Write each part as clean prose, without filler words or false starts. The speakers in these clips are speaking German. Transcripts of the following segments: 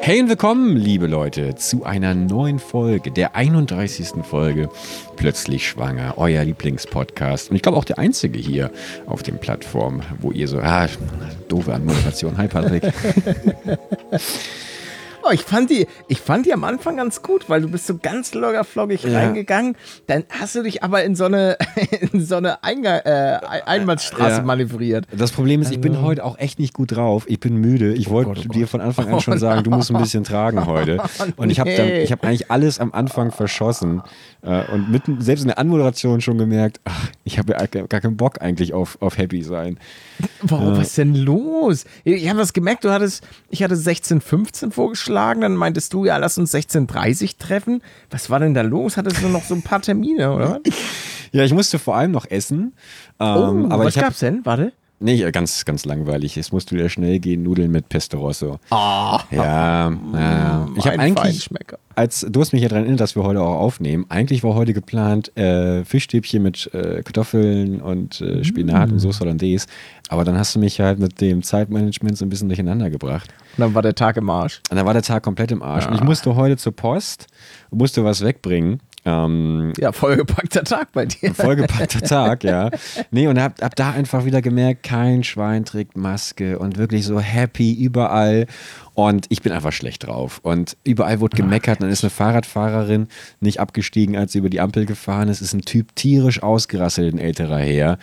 Hey und willkommen, liebe Leute, zu einer neuen Folge, der 31. Folge Plötzlich Schwanger, euer Lieblingspodcast. Und ich glaube auch der einzige hier auf den Plattformen, wo ihr so, doofe Anmoderation. Hi Patrick. Oh, ich fand die am Anfang ganz gut, weil du bist so ganz lockerflockig reingegangen. Dann hast du dich aber in so eine Einbahnstraße manövriert. Das Problem ist, ich bin heute auch echt nicht gut drauf. Ich bin müde. Ich wollte dir von Anfang an schon sagen, du musst ein bisschen tragen heute. Und ich habe eigentlich alles am Anfang verschossen. Und selbst in der Anmoderation schon gemerkt, ich habe ja gar keinen Bock eigentlich auf Happy sein. Warum, was ist denn los? Ich habe das gemerkt, ich hatte 16:15 vorgeschlagen, dann meintest du, ja, lass uns 16:30 treffen. Was war denn da los? Hattest du noch so ein paar Termine, oder? Ja, ich musste vor allem noch essen. Aber was gab's denn? Warte. Nee, ganz, ganz langweilig. Es musste wieder schnell gehen, Nudeln mit Pesto Rosso. Ich habe eigentlich, du hast mich ja daran erinnert, dass wir heute auch aufnehmen. Eigentlich war heute geplant Fischstäbchen mit Kartoffeln und Spinat und Sauce Hollandaise. Aber dann hast du mich halt mit dem Zeitmanagement so ein bisschen durcheinander gebracht. Und dann war der Tag im Arsch. Und dann war der Tag komplett im Arsch. Ja. Und ich musste heute zur Post und musste was wegbringen. Vollgepackter Tag bei dir. Vollgepackter Tag, ja. Nee, und hab da einfach wieder gemerkt, kein Schwein trägt Maske und wirklich so happy überall. Und ich bin einfach schlecht drauf. Und überall wurde gemeckert. Und dann ist eine Fahrradfahrerin nicht abgestiegen, als sie über die Ampel gefahren ist. Ist ein Typ tierisch ausgerasselt, ein älterer Herr.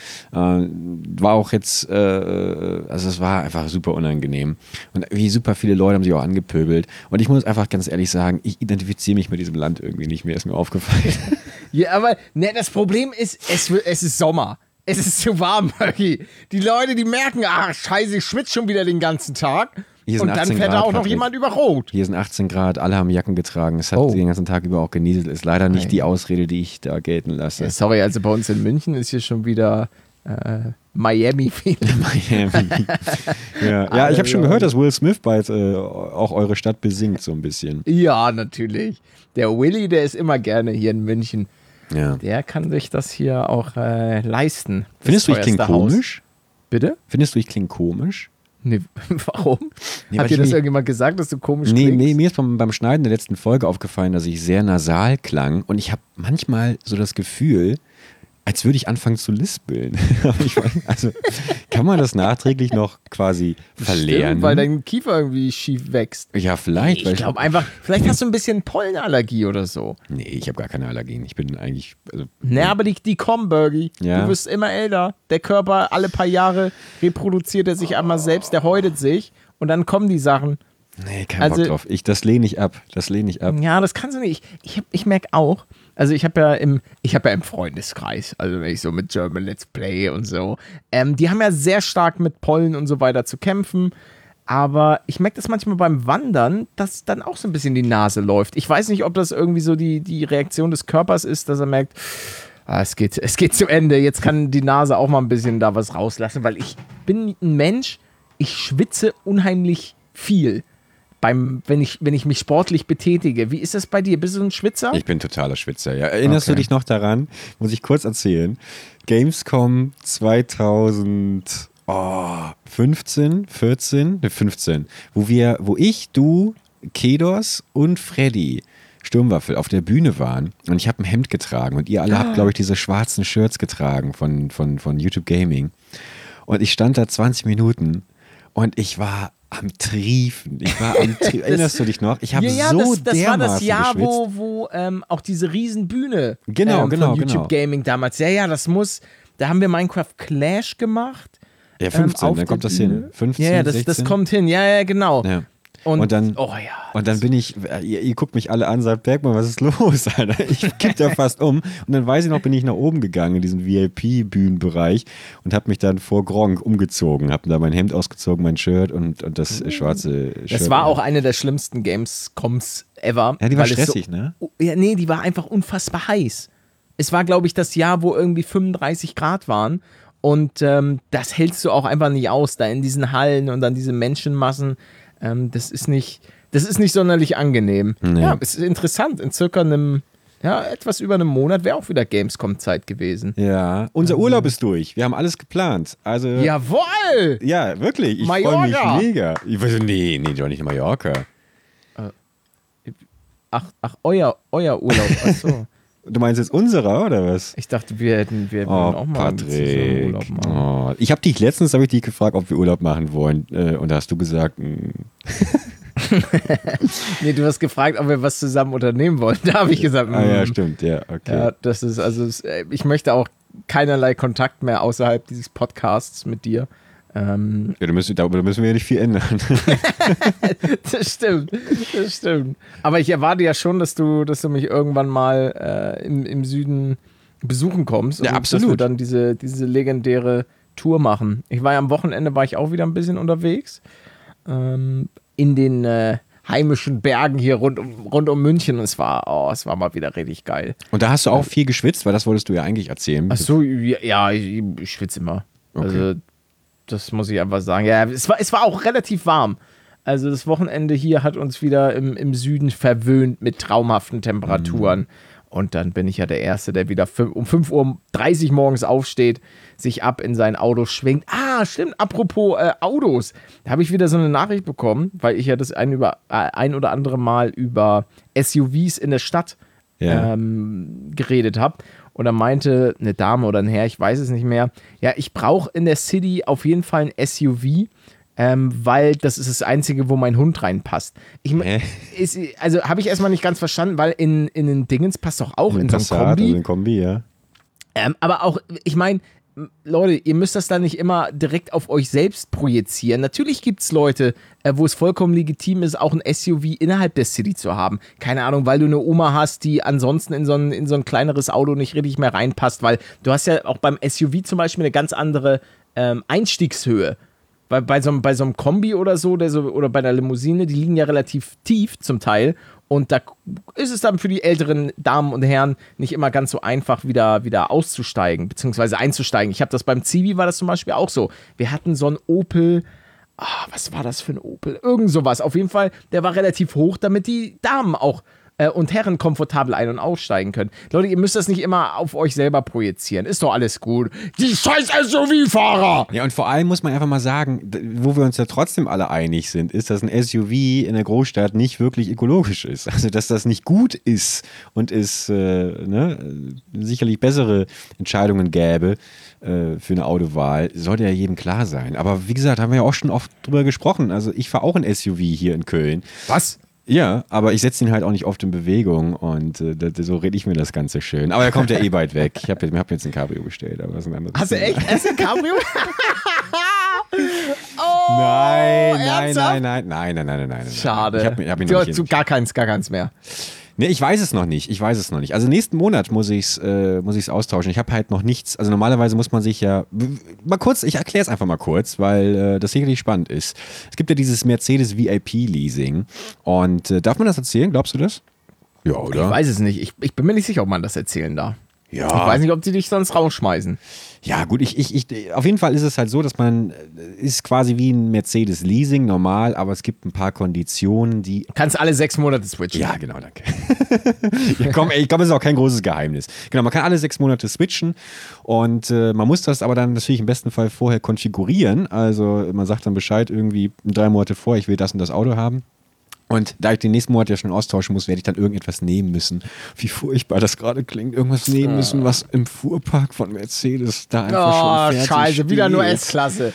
War auch jetzt, es war einfach super unangenehm. Und wie super viele Leute haben sich auch angepöbelt. Und ich muss einfach ganz ehrlich sagen, ich identifiziere mich mit diesem Land irgendwie nicht mehr, ist mir aufgefallen. Ja, aber das Problem ist, es ist Sommer. Es ist zu warm, Maggie. Die Leute, die merken, scheiße, ich schwitze schon wieder den ganzen Tag. Und dann fährt da auch noch jemand über Rot. Hier sind 18 Grad, alle haben Jacken getragen. Es hat den ganzen Tag über auch genieselt. Ist leider nicht die Ausrede, die ich da gelten lasse. Ja, sorry, also bei uns in München ist hier schon wieder Miami-Feeling. Miami. Ja, ich habe schon gehört, dass Will Smith bald auch eure Stadt besingt, so ein bisschen. Ja, natürlich. Der Willy, der ist immer gerne hier in München. Ja. Der kann sich das hier auch leisten. Findest du, ich klinge komisch? Bitte? Findest du, ich klinge komisch? Nee, warum? Hat dir das irgendjemand gesagt, dass du komisch klingst? Nee, mir ist beim Schneiden der letzten Folge aufgefallen, dass ich sehr nasal klang. Und ich habe manchmal so das Gefühl, als würde ich anfangen zu lispeln. Also kann man das nachträglich noch quasi verlernen? Stimmt, weil dein Kiefer irgendwie schief wächst. Ja, vielleicht. Ich glaube einfach, vielleicht hast du ein bisschen Pollenallergie oder so. Nee, ich habe gar keine Allergien. Ich bin eigentlich... Aber die kommen, Bergie. Ja. Du wirst immer älter. Der Körper, alle paar Jahre reproduziert er sich einmal selbst, der häutet sich und dann kommen die Sachen. Nee, kein Bock drauf. Das lehne ich ab. Ja, das kannst du nicht. Ich merke auch, also ich habe ja im Freundeskreis, also wenn ich so mit German Let's Play und so, die haben ja sehr stark mit Pollen und so weiter zu kämpfen, aber ich merke das manchmal beim Wandern, dass dann auch so ein bisschen die Nase läuft. Ich weiß nicht, ob das irgendwie so die Reaktion des Körpers ist, dass er merkt, es geht zu Ende, jetzt kann die Nase auch mal ein bisschen da was rauslassen, weil ich bin ein Mensch, ich schwitze unheimlich viel. Wenn ich mich sportlich betätige. Wie ist das bei dir? Bist du ein Schwitzer? Ich bin totaler Schwitzer, ja. Erinnerst du dich noch daran? Muss ich kurz erzählen. Gamescom 2015, wo ich, du, Kedos und Freddy Sturmwaffel auf der Bühne waren und ich habe ein Hemd getragen und ihr alle habt, glaube ich, diese schwarzen Shirts getragen von YouTube Gaming. Und ich stand da 20 Minuten und ich war am Triefen. Erinnerst du dich noch? Ich habe das war das Jahr, geschwitzt. wo auch diese Riesenbühne von YouTube Gaming damals. Ja, da haben wir Minecraft Clash gemacht. Ja, 15, dann kommt das hin. 15, ja, das kommt hin. Ja, genau. Ja. Und dann bin ich, ihr guckt mich alle an, sagt, Bergmann, was ist los, Alter? Ich kipp da fast um. Und dann weiß ich noch, bin ich nach oben gegangen in diesen VIP-Bühnenbereich und habe mich dann vor Gronk umgezogen. Habe da mein Hemd ausgezogen, mein Shirt und das schwarze Shirt. Das war auch eine der schlimmsten Gamescoms ever. Ja, die war stressig, ne? Ja, nee, die war einfach unfassbar heiß. Es war, glaube ich, das Jahr, wo irgendwie 35 Grad waren. Und das hältst du auch einfach nicht aus, da in diesen Hallen und dann diese Menschenmassen. Das ist nicht sonderlich angenehm. Nee. Ja, es ist interessant. In circa etwas über einem Monat wäre auch wieder Gamescom-Zeit gewesen. Ja, unser Urlaub ist durch. Wir haben alles geplant. Also, jawohl! Ja, wirklich. Ich freue mich mega. Ich weiß, nee, doch nicht in Mallorca. Ach, euer Urlaub. Ach so. Du meinst jetzt unserer, oder was? Ich dachte, wir würden auch mal zusammen Urlaub machen. Oh, letztens habe ich dich gefragt, ob wir Urlaub machen wollen. Und da hast du gesagt, Nee, du hast gefragt, ob wir was zusammen unternehmen wollen. Da habe ich gesagt, ja, stimmt, ja, okay. Ja, das ist, ich möchte auch keinerlei Kontakt mehr außerhalb dieses Podcasts mit dir. Ja, da müssen wir ja nicht viel ändern. Das stimmt. Aber ich erwarte ja schon, dass du mich irgendwann mal im Süden besuchen kommst. Ja, absolut. Dass wir dann diese legendäre Tour machen. Am Wochenende war ich auch wieder ein bisschen unterwegs. In den heimischen Bergen hier rund um München. Und es war mal wieder richtig geil. Und da hast du auch viel geschwitzt, weil das wolltest du ja eigentlich erzählen. Ach so, ja, ich schwitze immer. Okay. Also das muss ich einfach sagen. Ja, es war auch relativ warm. Also das Wochenende hier hat uns wieder im Süden verwöhnt mit traumhaften Temperaturen. Und dann bin ich ja der Erste, der wieder um 5:30 Uhr morgens aufsteht, sich ab in sein Auto schwingt. Ah, stimmt, apropos Autos. Da habe ich wieder so eine Nachricht bekommen, weil ich ja das ein oder andere Mal über SUVs in der Stadt geredet habe. Und da meinte eine Dame oder ein Herr, ich weiß es nicht mehr, ja, ich brauche in der City auf jeden Fall ein SUV, weil das ist das Einzige, wo mein Hund reinpasst. Also habe ich erstmal nicht ganz verstanden, weil in den Dingens passt doch auch in so ein Kombi. In ein Kombi, ja. Aber auch, ich meine, Leute, ihr müsst das dann nicht immer direkt auf euch selbst projizieren. Natürlich gibt es Leute, wo es vollkommen legitim ist, auch ein SUV innerhalb der City zu haben. Keine Ahnung, weil du eine Oma hast, die ansonsten in so ein kleineres Auto nicht richtig mehr reinpasst, weil du hast ja auch beim SUV zum Beispiel eine ganz andere Einstiegshöhe. Weil bei so einem Kombi oder so, oder bei der Limousine, die liegen ja relativ tief zum Teil. Und da ist es dann für die älteren Damen und Herren nicht immer ganz so einfach, wieder auszusteigen, beziehungsweise einzusteigen. Ich habe das beim Zivi, war das zum Beispiel auch so. Wir hatten so einen Opel, was war das für ein Opel? Irgend sowas. Auf jeden Fall, der war relativ hoch, damit die Damen auch und Herren komfortabel ein- und aussteigen können. Leute, ihr müsst das nicht immer auf euch selber projizieren. Ist doch alles gut. Die scheiß SUV-Fahrer! Ja, und vor allem muss man einfach mal sagen, wo wir uns ja trotzdem alle einig sind, ist, dass ein SUV in der Großstadt nicht wirklich ökologisch ist. Also, dass das nicht gut ist und es sicherlich bessere Entscheidungen gäbe für eine Autowahl, sollte ja jedem klar sein. Aber wie gesagt, haben wir ja auch schon oft drüber gesprochen. Also, ich fahre auch ein SUV hier in Köln. Was? Ja, aber ich setze ihn halt auch nicht oft in Bewegung und so rede ich mir das Ganze schön. Aber er kommt ja eh bald weg. Ich hab jetzt ein Cabrio bestellt, aber das ist ein anderes Hast du echt? Hast du ein Cabrio? Oh, nein. Schade. Ich hab ihn noch nicht gar keins mehr. Nee, ich weiß es noch nicht. Also nächsten Monat muss ich's austauschen. Ich habe halt noch nichts. Also normalerweise muss man sich ja ich erkläre es einfach mal kurz, weil das sicherlich spannend ist. Es gibt ja dieses Mercedes VIP-Leasing. Und darf man das erzählen? Glaubst du das? Ja, oder? Ich weiß es nicht. Ich bin mir nicht sicher, ob man das erzählen darf. Ja. Ich weiß nicht, ob sie dich sonst rausschmeißen. Ja, gut, auf jeden Fall ist es halt so, dass ist quasi wie ein Mercedes-Leasing normal, aber es gibt ein paar Konditionen, die. Kannst alle 6 Monate switchen. Ja, genau, danke. Ja, komm, ich glaube, es ist auch kein großes Geheimnis. Genau, man kann alle 6 Monate switchen und man muss das aber dann natürlich im besten Fall vorher konfigurieren. Also man sagt dann Bescheid irgendwie 3 Monate vor, ich will das und das Auto haben. Und da ich den nächsten Monat ja schon austauschen muss, werde ich dann irgendetwas nehmen müssen. Wie furchtbar das gerade klingt. Irgendwas nehmen müssen, was im Fuhrpark von Mercedes da einfach schon fertig Scheiße, steht. wieder nur S-Klasse.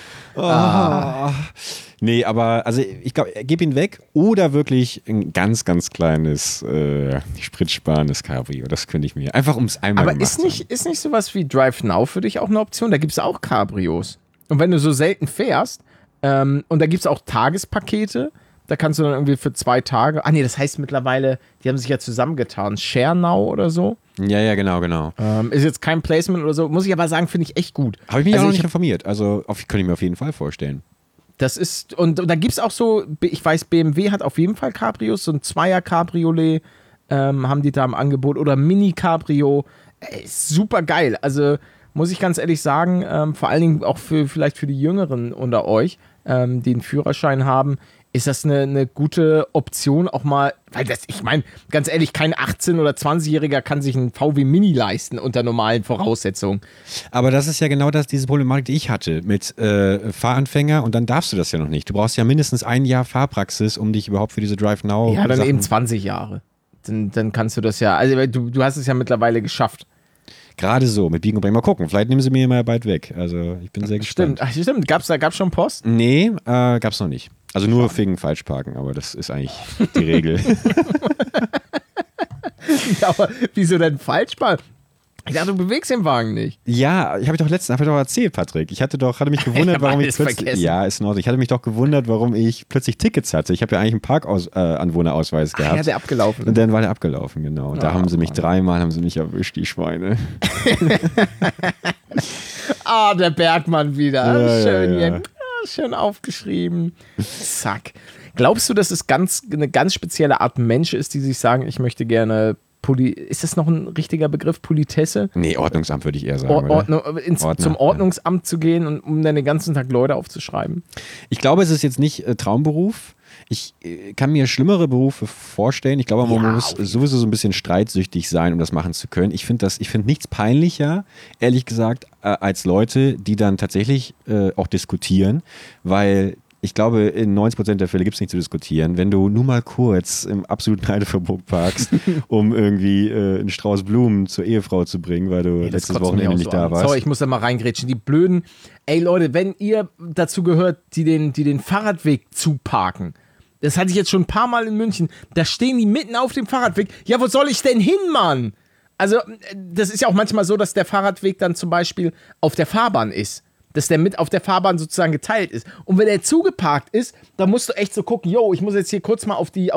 Nee, aber also ich glaube, gib ihn weg oder wirklich ein ganz, ganz kleines, spritsparendes Cabrio. Das könnte ich mir einfach ums einmal Aber ist nicht sowas wie Drive Now für dich auch eine Option? Da gibt es auch Cabrios. Und wenn du so selten fährst, und da gibt es auch Tagespakete, da kannst du dann irgendwie für 2 Tage. Das heißt mittlerweile, die haben sich ja zusammengetan. Share Now oder so. Ja, genau. Ist jetzt kein Placement oder so. Muss ich aber sagen, finde ich echt gut. Habe ich mich auch noch nicht informiert. Also könnte ich mir auf jeden Fall vorstellen. Das ist, und da gibt es auch so, ich weiß, BMW hat auf jeden Fall Cabrios, so ein Zweier-Cabriolet haben die da im Angebot. Oder Mini-Cabrio. Super geil. Also muss ich ganz ehrlich sagen, vor allen Dingen auch vielleicht für die Jüngeren unter euch, die einen Führerschein haben, ist das eine gute Option auch mal, weil ich meine, ganz ehrlich, kein 18- oder 20-Jähriger kann sich einen VW Mini leisten unter normalen Voraussetzungen. Aber das ist ja genau diese Problematik, die ich hatte mit Fahranfänger und dann darfst du das ja noch nicht. Du brauchst ja mindestens 1 Jahr Fahrpraxis, um dich überhaupt für diese Drive Now Ja, dann eben 20 Jahre. Dann kannst du das ja, also du hast es ja mittlerweile geschafft. Gerade so, mit Biegen und Brechen. Mal gucken, vielleicht nehmen sie mir mal bald weg. Also ich bin sehr gespannt. Stimmt. Gab's schon Post? Nee, gab's noch nicht. Also nur wegen Falschparken, aber das ist eigentlich die Regel. Ja, aber wieso denn Falschparken? Ich dachte, du bewegst den Wagen nicht. Ja, ich habe doch erzählt, Patrick. Hatte mich gewundert, warum ich plötzlich. Vergessen. Ja, ist in Ordnung. Ich hatte mich doch gewundert, warum ich plötzlich Tickets hatte. Ich habe ja eigentlich einen Parkanwohnerausweis gehabt. Ja, der abgelaufen. Und dann war der abgelaufen, genau. Und da haben sie mich dreimal erwischt, die Schweine. Der Bergmann wieder. Ja, Schön, ja. Schön aufgeschrieben. Zack. Glaubst du, dass es eine ganz spezielle Art Mensch ist, die sich sagen, ich möchte gerne ist das noch ein richtiger Begriff, Politesse? Nee, Ordnungsamt würde ich eher sagen. Zum Ordnungsamt zu gehen und um dann den ganzen Tag Leute aufzuschreiben? Ich glaube, es ist jetzt nicht Traumberuf. Ich kann mir schlimmere Berufe vorstellen. Ich glaube, man muss sowieso so ein bisschen streitsüchtig sein, um das machen zu können. Ich finde nichts peinlicher, ehrlich gesagt, als Leute, die dann tatsächlich auch diskutieren, weil ich glaube, in 90% der Fälle gibt es nichts zu diskutieren. Wenn du nur mal kurz im absoluten Heideverbot parkst, um irgendwie einen Strauß Blumen zur Ehefrau zu bringen, weil du letztes Wochenende nicht da warst. Sorry, ich muss da mal reingrätschen. Die blöden, Leute, wenn ihr dazu gehört, die den Fahrradweg zuparken, das hatte ich jetzt schon ein paar Mal in München, da stehen die mitten auf dem Fahrradweg. Ja, wo soll ich denn hin, Mann? Also, das ist ja auch manchmal so, dass der Fahrradweg dann zum Beispiel auf der Fahrbahn ist. Dass der mit auf der Fahrbahn sozusagen geteilt ist. Und wenn er zugeparkt ist, dann musst du echt so gucken, ich muss jetzt hier kurz mal auf die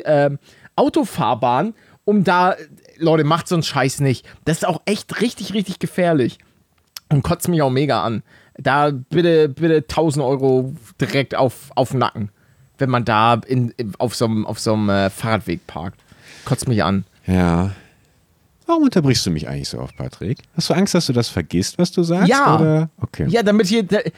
Autofahrbahn, um da, Leute, macht so einen Scheiß nicht. Das ist auch echt richtig, richtig gefährlich. Und kotzt mich auch mega an. Da bitte 1.000 Euro direkt auf den Nacken, wenn man da auf so einem Fahrradweg parkt. Kotzt mich an. Ja. Warum unterbrichst du mich eigentlich so oft, Patrick? Hast du Angst, dass du das vergisst, was du sagst? Ja. Oder? Okay. Ja, damit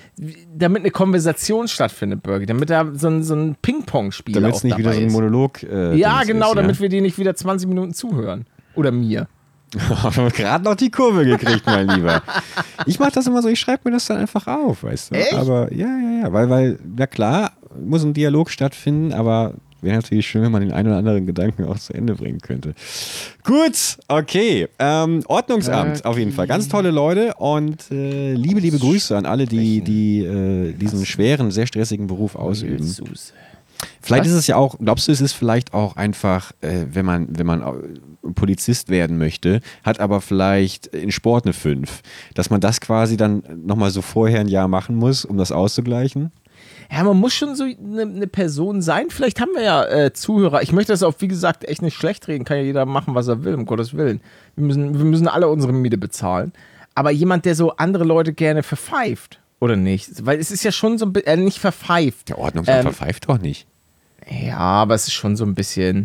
eine Konversation stattfindet, Birgi. Damit da so ein Ping-Pong-Spiel damit es nicht wieder so ein Monolog ja, genau, damit wir dir nicht wieder 20 Minuten zuhören. Oder mir. Gerade noch die Kurve gekriegt, mein Lieber. Ich mache das immer so, ich schreibe mir das dann einfach auf, weißt du? Echt? Aber ja, weil, na klar, muss ein Dialog stattfinden, aber wäre natürlich schön, wenn man den einen oder anderen Gedanken auch zu Ende bringen könnte. Gut, okay. Ordnungsamt auf jeden Fall. Ganz tolle Leute und liebe Grüße an alle, die diesen schweren, sehr stressigen Beruf ausüben. Vielleicht ist es ja auch, glaubst du, es ist vielleicht auch einfach, wenn man Polizist werden möchte, hat aber vielleicht in Sport eine 5, dass man das quasi dann nochmal so vorher ein Jahr machen muss, um das auszugleichen? Ja, man muss schon so eine Person sein. Vielleicht haben wir ja Zuhörer. Ich möchte das auch, wie gesagt, echt nicht schlecht reden. Kann ja jeder machen, was er will, um Gottes Willen. Wir müssen alle unsere Miete bezahlen. Aber jemand, der so andere Leute gerne verpfeift, oder nicht? Weil es ist ja schon so ein bisschen, nicht verpfeift. Der Ordnungsamt verpfeift doch nicht. Ja, aber es ist schon so ein bisschen...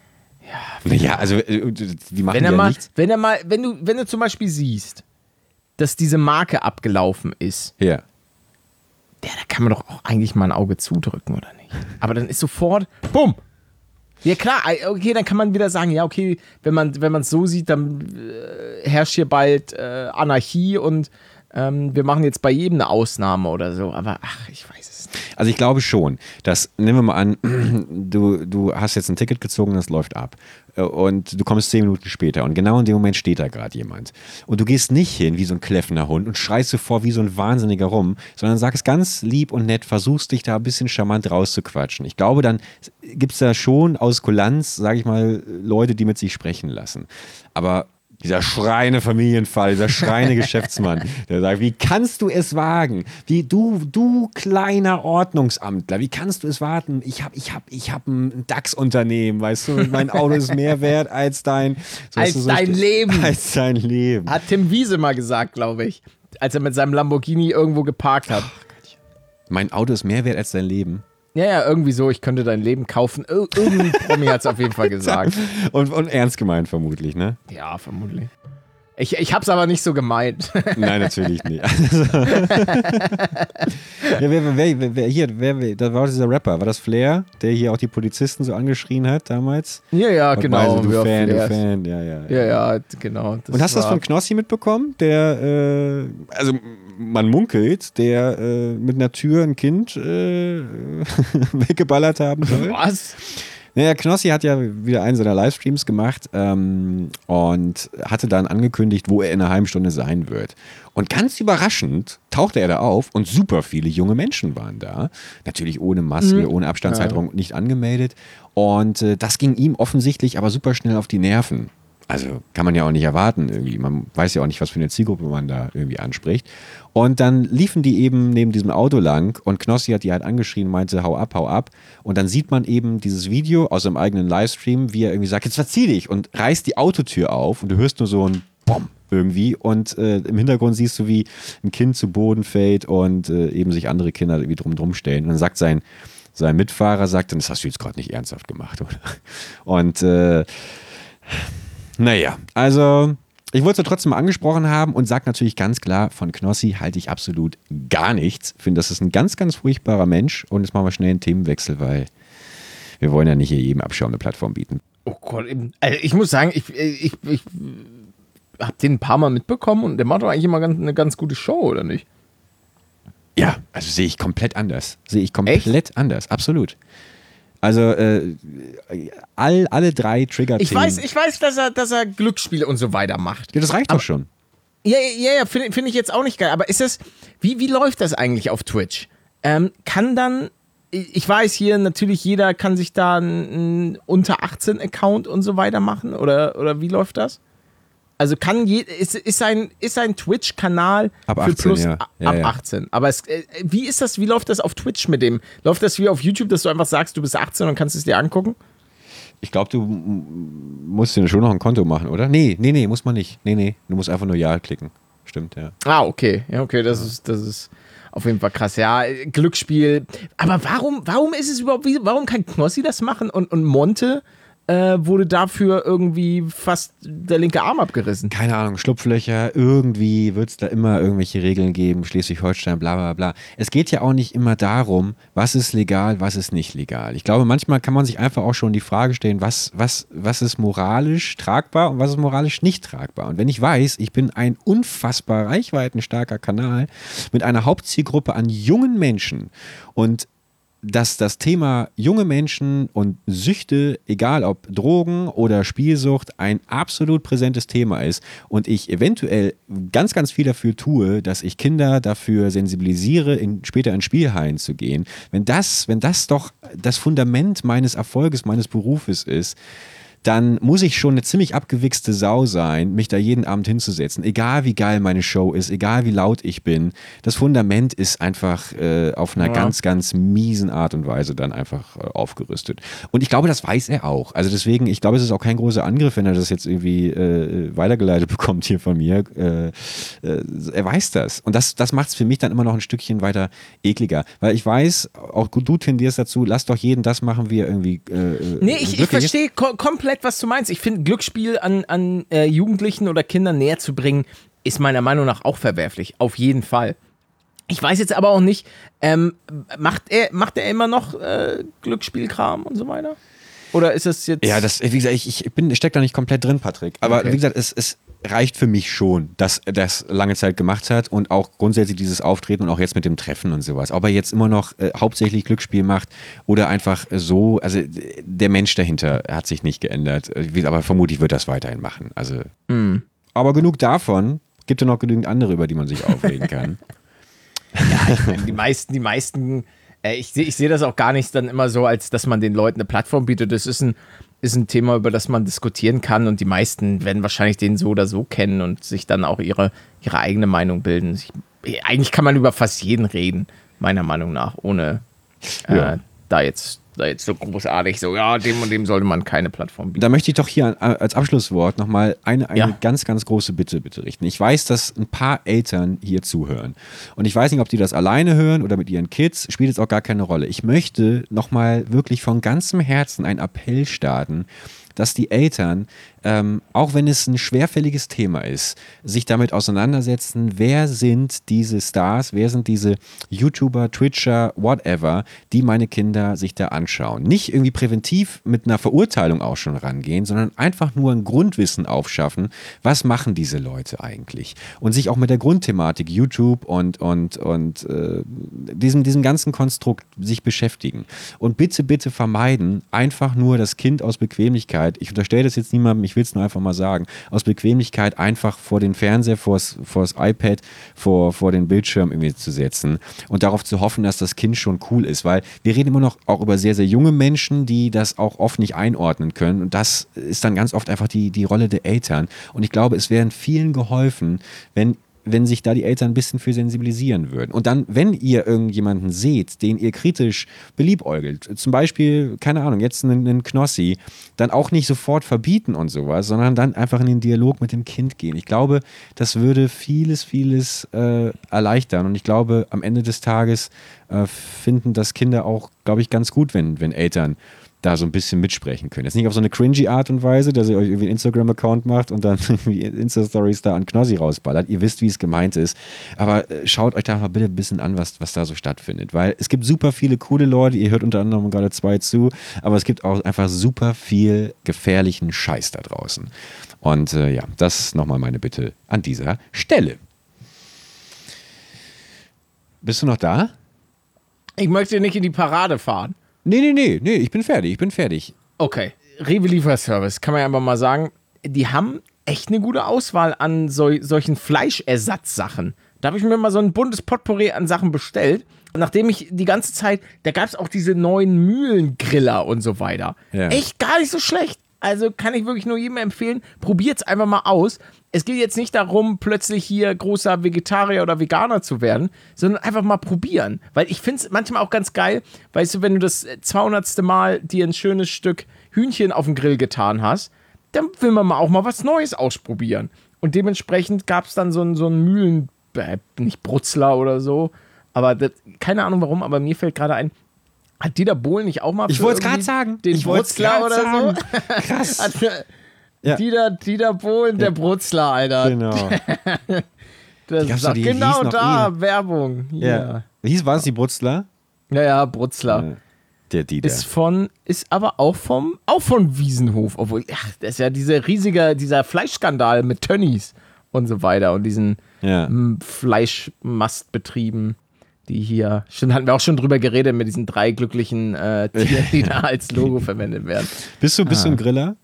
Ja, also die machen nichts. Wenn du zum Beispiel siehst, dass diese Marke abgelaufen ist, ja. Da kann man doch auch eigentlich mal ein Auge zudrücken, oder nicht? Aber dann ist sofort, bumm! Ja klar, okay, dann kann man wieder sagen, ja okay, wenn man es so sieht, dann herrscht hier bald Anarchie und wir machen jetzt bei jedem eine Ausnahme oder so. Aber ich weiß es nicht. Also ich glaube schon, dass, nehmen wir mal an, du hast jetzt ein Ticket gezogen, das läuft ab. Und du kommst 10 Minuten später und genau in dem Moment steht da gerade jemand. Und du gehst nicht hin wie so ein kläffender Hund und schreist sofort wie so ein Wahnsinniger rum, sondern sagst ganz lieb und nett, versuchst dich da ein bisschen charmant rauszuquatschen. Ich glaube, dann gibt es da schon aus Kulanz, sage ich mal, Leute, die mit sich sprechen lassen. Aber dieser schreiende Familienfall, dieser schreiende Geschäftsmann, der sagt, wie kannst du es wagen? Wie du kleiner Ordnungsamtler, wie kannst du es warten? Ich hab ein DAX-Unternehmen, weißt du, mein Auto ist mehr wert als dein Leben. Als dein Leben. Hat Tim Wiese mal gesagt, glaube ich, als er mit seinem Lamborghini irgendwo geparkt hat. Mein Auto ist mehr wert als dein Leben. Ja, irgendwie so, ich könnte dein Leben kaufen. Irgendein Promi hat es auf jeden Fall gesagt. Und ernst gemeint vermutlich, ne? Ja, vermutlich. Ich hab's aber nicht so gemeint. Nein, natürlich nicht. Wer, da war dieser Rapper, war das Flair, der hier auch die Polizisten so angeschrien hat damals? Ja, genau. Du Fan, ja. Ja, genau. Und hast du das von Knossi mitbekommen? Der, also man munkelt, der mit einer Tür ein Kind weggeballert haben soll. Was? Naja, Knossi hat ja wieder einen seiner Livestreams gemacht und hatte dann angekündigt, wo er in einer halben Stunde sein wird. Und ganz überraschend tauchte er da auf und super viele junge Menschen waren da. Natürlich ohne Maske, ohne Abstandshalterung, nicht angemeldet. Und das ging ihm offensichtlich aber super schnell auf die Nerven. Also kann man ja auch nicht erwarten irgendwie. Man weiß ja auch nicht, was für eine Zielgruppe man da irgendwie anspricht. Und dann liefen die eben neben diesem Auto lang und Knossi hat die halt angeschrien, meinte, hau ab, hau ab. Und dann sieht man eben dieses Video aus seinem eigenen Livestream, wie er irgendwie sagt, jetzt verzieh dich und reißt die Autotür auf und du hörst nur so ein Bom irgendwie und im Hintergrund siehst du, wie ein Kind zu Boden fällt und eben sich andere Kinder irgendwie drum stellen. Und dann sagt sein Mitfahrer, sagt dann, das hast du jetzt gerade nicht ernsthaft gemacht, oder? Und naja, also ich wollte es trotzdem mal angesprochen haben und sage natürlich ganz klar, von Knossi halte ich absolut gar nichts. Finde, das ist ein ganz, ganz furchtbarer Mensch und jetzt machen wir schnell einen Themenwechsel, weil wir wollen ja nicht hier jedem Abschaum eine Plattform bieten. Oh Gott, also ich muss sagen, ich habe den ein paar Mal mitbekommen und der macht doch eigentlich immer eine ganz gute Show, oder nicht? Ja, also sehe ich komplett anders. Anders, absolut. Also alle drei Trigger-Themen. Ich weiß, dass er Glücksspiele und so weiter macht. Ja, das reicht doch schon. Ja, finde ich jetzt auch nicht geil. Aber ist das, wie läuft das eigentlich auf Twitch? Kann dann, ich weiß hier natürlich, jeder kann sich da einen unter 18 Account und so weiter machen oder wie läuft das? Also ist ein Twitch-Kanal ab 18, für plus ja. ab Ja. 18. Aber wie läuft das auf Twitch mit dem? Läuft das wie auf YouTube, dass du einfach sagst, du bist 18 und kannst es dir angucken? Ich glaube, du musst dir schon noch ein Konto machen, oder? Nee, muss man nicht. Nee, du musst einfach nur Ja klicken. Stimmt, ja. Ah, okay. Ja, okay, das ist auf jeden Fall krass. Ja, Glücksspiel. Aber warum ist es überhaupt, warum kann Knossi das machen und Monte wurde dafür irgendwie fast der linke Arm abgerissen? Keine Ahnung, Schlupflöcher, irgendwie wird es da immer irgendwelche Regeln geben, Schleswig-Holstein, bla bla bla. Es geht ja auch nicht immer darum, was ist legal, was ist nicht legal. Ich glaube, manchmal kann man sich einfach auch schon die Frage stellen, was ist moralisch tragbar und was ist moralisch nicht tragbar. Und wenn ich weiß, ich bin ein unfassbar reichweitenstarker Kanal mit einer Hauptzielgruppe an jungen Menschen und dass das Thema junge Menschen und Süchte, egal ob Drogen oder Spielsucht, ein absolut präsentes Thema ist und ich eventuell ganz, ganz viel dafür tue, dass ich Kinder dafür sensibilisiere, später in Spielhallen zu gehen. Wenn das doch das Fundament meines Erfolges, meines Berufes ist, dann muss ich schon eine ziemlich abgewichste Sau sein, mich da jeden Abend hinzusetzen. Egal wie geil meine Show ist, egal wie laut ich bin. Das Fundament ist einfach auf einer ganz, ganz miesen Art und Weise dann einfach aufgerüstet. Und ich glaube, das weiß er auch. Also deswegen, ich glaube, es ist auch kein großer Angriff, wenn er das jetzt irgendwie weitergeleitet bekommt hier von mir. Er weiß das. Und das macht es für mich dann immer noch ein Stückchen weiter ekliger. Weil ich weiß, auch du tendierst dazu, lass doch jeden das machen, wie er irgendwie nee, ich verstehe komplett, was du meinst. Ich finde, Glücksspiel an Jugendlichen oder Kindern näher zu bringen, ist meiner Meinung nach auch verwerflich. Auf jeden Fall. Ich weiß jetzt aber auch nicht, macht er immer noch Glücksspielkram und so weiter? Oder ist das jetzt... Ja, wie gesagt, ich stecke da nicht komplett drin, Patrick. Aber okay. Wie gesagt, es reicht für mich schon, dass er das lange Zeit gemacht hat und auch grundsätzlich dieses Auftreten und auch jetzt mit dem Treffen und sowas. Ob er jetzt immer noch hauptsächlich Glücksspiel macht oder einfach so, also der Mensch dahinter hat sich nicht geändert. Aber vermutlich wird das weiterhin machen. Also, aber genug davon. Gibt ja noch genügend andere, über die man sich aufregen kann. Ja, ich meine, die meisten ich sehe das auch gar nicht dann immer so, als dass man den Leuten eine Plattform bietet. Das ist ein Thema, über das man diskutieren kann und die meisten werden wahrscheinlich den so oder so kennen und sich dann auch ihre eigene Meinung bilden. Eigentlich kann man über fast jeden reden, meiner Meinung nach, ohne da jetzt so großartig so, ja, dem und dem sollte man keine Plattform bieten. Da möchte ich doch hier als Abschlusswort nochmal eine ganz, ganz große Bitte richten. Ich weiß, dass ein paar Eltern hier zuhören. Und ich weiß nicht, ob die das alleine hören oder mit ihren Kids. Spielt jetzt auch gar keine Rolle. Ich möchte nochmal wirklich von ganzem Herzen einen Appell starten. dass die Eltern, auch wenn es ein schwerfälliges Thema ist, sich damit auseinandersetzen, wer sind diese Stars, wer sind diese YouTuber, Twitcher, whatever, die meine Kinder sich da anschauen. Nicht irgendwie präventiv mit einer Verurteilung auch schon rangehen, sondern einfach nur ein Grundwissen aufschaffen, was machen diese Leute eigentlich? Und sich auch mit der Grundthematik YouTube und diesem ganzen Konstrukt sich beschäftigen. Und bitte, bitte vermeiden, einfach nur das Kind aus Bequemlichkeit, ich unterstelle das jetzt niemandem, ich will es nur einfach mal sagen, aus Bequemlichkeit einfach vor den Fernseher, vors iPad, vor den Bildschirm irgendwie zu setzen und darauf zu hoffen, dass das Kind schon cool ist, weil wir reden immer noch auch über sehr, sehr junge Menschen, die das auch oft nicht einordnen können und das ist dann ganz oft einfach die Rolle der Eltern und ich glaube, es wären vielen geholfen, wenn sich da die Eltern ein bisschen für sensibilisieren würden. Und dann, wenn ihr irgendjemanden seht, den ihr kritisch beliebäugelt, zum Beispiel, keine Ahnung, jetzt einen Knossi, dann auch nicht sofort verbieten und sowas, sondern dann einfach in den Dialog mit dem Kind gehen. Ich glaube, das würde vieles erleichtern. Und ich glaube, am Ende des Tages finden das Kinder auch, glaube ich, ganz gut, wenn Eltern da so ein bisschen mitsprechen können. Jetzt nicht auf so eine cringy Art und Weise, dass ihr euch irgendwie einen Instagram-Account macht und dann irgendwie Insta-Stories da an Knossi rausballert. Ihr wisst, wie es gemeint ist. Aber schaut euch da mal bitte ein bisschen an, was da so stattfindet. Weil es gibt super viele coole Leute, ihr hört unter anderem gerade 2 zu, aber es gibt auch einfach super viel gefährlichen Scheiß da draußen. Und ja, das ist nochmal meine Bitte an dieser Stelle. Bist du noch da? Ich möchte nicht in die Parade fahren. Nee, ich bin fertig. Okay, Rewe Lieferservice, kann man ja einfach mal sagen, die haben echt eine gute Auswahl an solchen Fleischersatzsachen. Da habe ich mir mal so ein buntes Potpourri an Sachen bestellt. Nachdem ich die ganze Zeit, da gab es auch diese neuen Mühlengriller und so weiter. Ja. Echt gar nicht so schlecht. Also kann ich wirklich nur jedem empfehlen, probiert es einfach mal aus. Es geht jetzt nicht darum, plötzlich hier großer Vegetarier oder Veganer zu werden, sondern einfach mal probieren. Weil ich finde es manchmal auch ganz geil, weißt du, wenn du das 200. Mal dir ein schönes Stück Hühnchen auf den Grill getan hast, dann will man auch mal was Neues ausprobieren. Und dementsprechend gab es dann so einen Mühlen, nicht Brutzler oder so, aber das, keine Ahnung warum, aber mir fällt gerade ein, hat Dieter Bohlen nicht auch mal ich wollte es gerade sagen. Den Brutzler oder so? Krass. Ja. Dieter Bohlen, der Brutzler, Alter. Genau. Das ist genau da, Werbung. Ja. War es die Brutzler? Ja, Brutzler. Ja. Der Dieter. Ist aber auch von Wiesenhof. Obwohl, das ist ja dieser Fleischskandal mit Tönnies und so weiter und diesen Fleischmastbetrieben. Die hier, stimmt, hatten wir auch schon drüber geredet mit diesen 3 glücklichen Tieren, die da als Logo verwendet werden. Bist du ein Griller?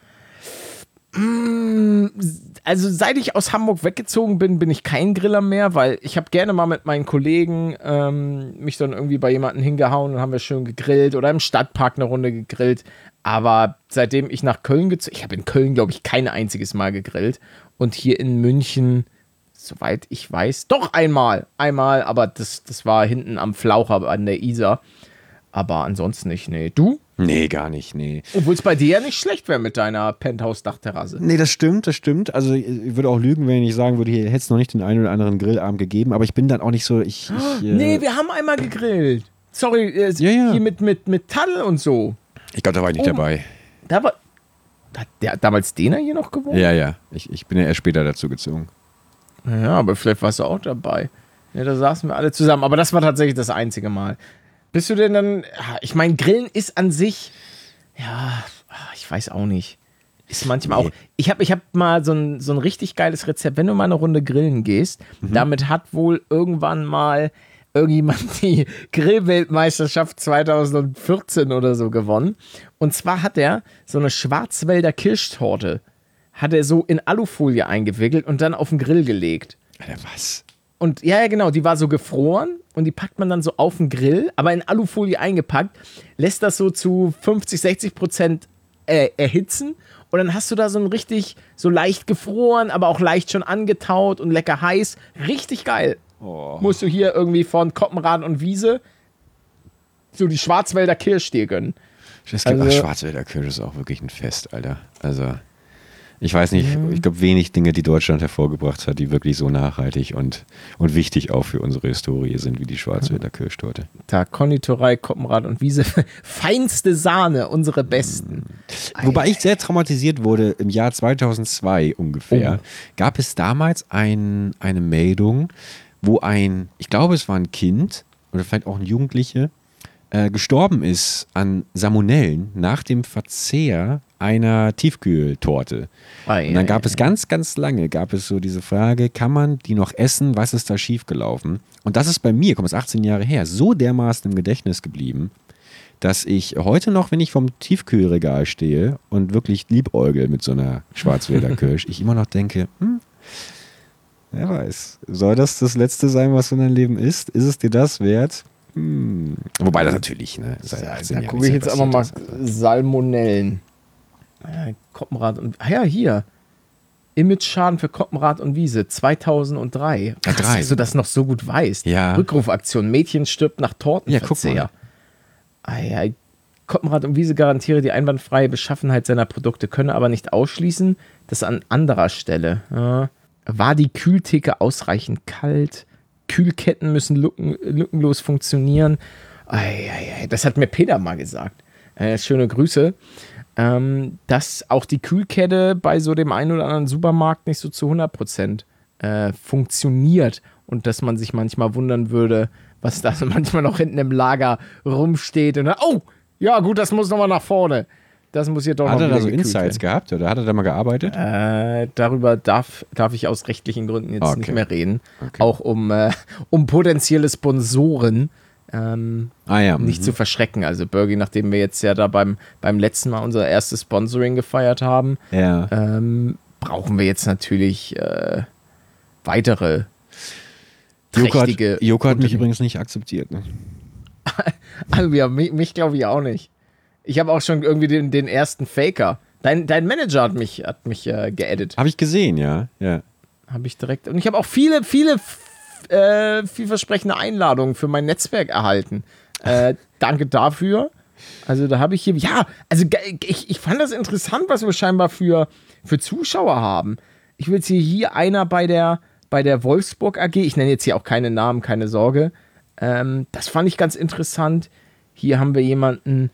Also seit ich aus Hamburg weggezogen bin ich kein Griller mehr, weil ich habe gerne mal mit meinen Kollegen mich dann irgendwie bei jemandem hingehauen und haben wir schön gegrillt oder im Stadtpark eine Runde gegrillt. Aber seitdem ich nach Köln gezogen, ich habe in Köln, glaube ich, kein einziges Mal gegrillt und hier in München, soweit ich weiß, doch einmal, aber das war hinten am Flaucher an der Isar. Aber ansonsten nicht, nee. Du? Nee, gar nicht, nee. Obwohl es bei dir ja nicht schlecht wäre mit deiner Penthouse-Dachterrasse. Nee, das stimmt. Also ich würde auch lügen, wenn ich sagen würde, hier hätte es noch nicht den einen oder anderen Grillabend gegeben, aber ich bin dann auch nicht so, nee, wir haben einmal gegrillt. Sorry, hier mit Tadel und so. Ich glaube, da war ich nicht dabei. Hat der damals Dena hier noch gewohnt? Ja. Ich bin ja erst später dazu gezogen. Ja, aber vielleicht warst du auch dabei. Ja, da saßen wir alle zusammen. Aber das war tatsächlich das einzige Mal. Bist du denn dann, ich meine, Grillen ist an sich, ja, ich weiß auch nicht. Ist manchmal auch, ich hab mal so ein richtig geiles Rezept, wenn du mal eine Runde grillen gehst, damit hat wohl irgendwann mal irgendjemand die Grillweltmeisterschaft 2014 oder so gewonnen. Und zwar hat er so eine Schwarzwälder Kirschtorte, hat er so in Alufolie eingewickelt und dann auf den Grill gelegt. Alter, was? Und ja, genau, die war so gefroren und die packt man dann so auf den Grill, aber in Alufolie eingepackt, lässt das so zu 50-60% erhitzen und dann hast du da so ein richtig, so leicht gefroren, aber auch leicht schon angetaut und lecker heiß. Richtig geil. Oh. Musst du hier irgendwie von Koppenrad und Wiese so die Schwarzwälder Kirsch dir gönnen. Schwarzwälder Kirsch ist auch wirklich ein Fest, Alter. Also Ich weiß nicht, ich glaube wenig Dinge, die Deutschland hervorgebracht hat, die wirklich so nachhaltig und wichtig auch für unsere Historie sind, wie die Schwarzwälder Kirschtorte. Da Konditorei, Koppenrad und Wiese, feinste Sahne, unsere besten. Wobei ich sehr traumatisiert wurde, im Jahr 2002 ungefähr, gab es damals eine Meldung, wo ich glaube es war ein Kind oder vielleicht auch ein Jugendliche, gestorben ist an Salmonellen nach dem Verzehr einer Tiefkühltorte. Und dann gab es ganz, ganz lange, so diese Frage, kann man die noch essen, was ist da schiefgelaufen? Und das ist bei mir, kommt es 18 Jahre her, so dermaßen im Gedächtnis geblieben, dass ich heute noch, wenn ich vom Tiefkühlregal stehe und wirklich liebäugel mit so einer Schwarzwälder Kirsch, ich immer noch denke, wer weiß, soll das Letzte sein, was du in deinem Leben isst? Ist es dir das wert? Wobei das natürlich, ne? Seit 18 Jahren gucke ich jetzt einfach mal Salmonellen. Koppenrad und. Hier. Image-Schaden für Koppenrad und Wiese 2003. Krass, dass du das noch so gut weißt. Ja. Rückrufaktion. Mädchen stirbt nach Tortenverzehr. Koppenrad und Wiese garantiere die einwandfreie Beschaffenheit seiner Produkte, könne aber nicht ausschließen, dass an anderer Stelle. War die Kühltheke ausreichend kalt? Kühlketten müssen lückenlos funktionieren. Das hat mir Peter mal gesagt. Schöne Grüße. Dass auch die Kühlkette bei so dem einen oder anderen Supermarkt nicht so zu 100% funktioniert und dass man sich manchmal wundern würde, was da so manchmal noch hinten im Lager rumsteht und dann, ja gut, das muss nochmal nach vorne. Das muss hier doch noch Hat er da so gekühlt Insights gehabt oder hat er da mal gearbeitet? Darüber darf ich aus rechtlichen Gründen jetzt nicht mehr reden. Okay. Auch um potenzielle Sponsoren nicht zu verschrecken. Also Bergi, nachdem wir jetzt ja da beim letzten Mal unser erstes Sponsoring gefeiert haben, brauchen wir jetzt natürlich weitere trächtige... Joko hat mich übrigens nicht akzeptiert. Ne? Also ja, mich glaube ich auch nicht. Ich habe auch schon irgendwie den ersten Faker. Dein Manager hat mich geedit. Habe ich gesehen, ja. Habe ich direkt. Und ich habe auch viele vielversprechende Einladungen für mein Netzwerk erhalten. Danke dafür. Also da habe ich hier, ich fand das interessant, was wir scheinbar für Zuschauer haben. Ich will jetzt hier einer bei der Wolfsburg AG, ich nenne jetzt hier auch keine Namen, keine Sorge. Das fand ich ganz interessant. Hier haben wir jemanden,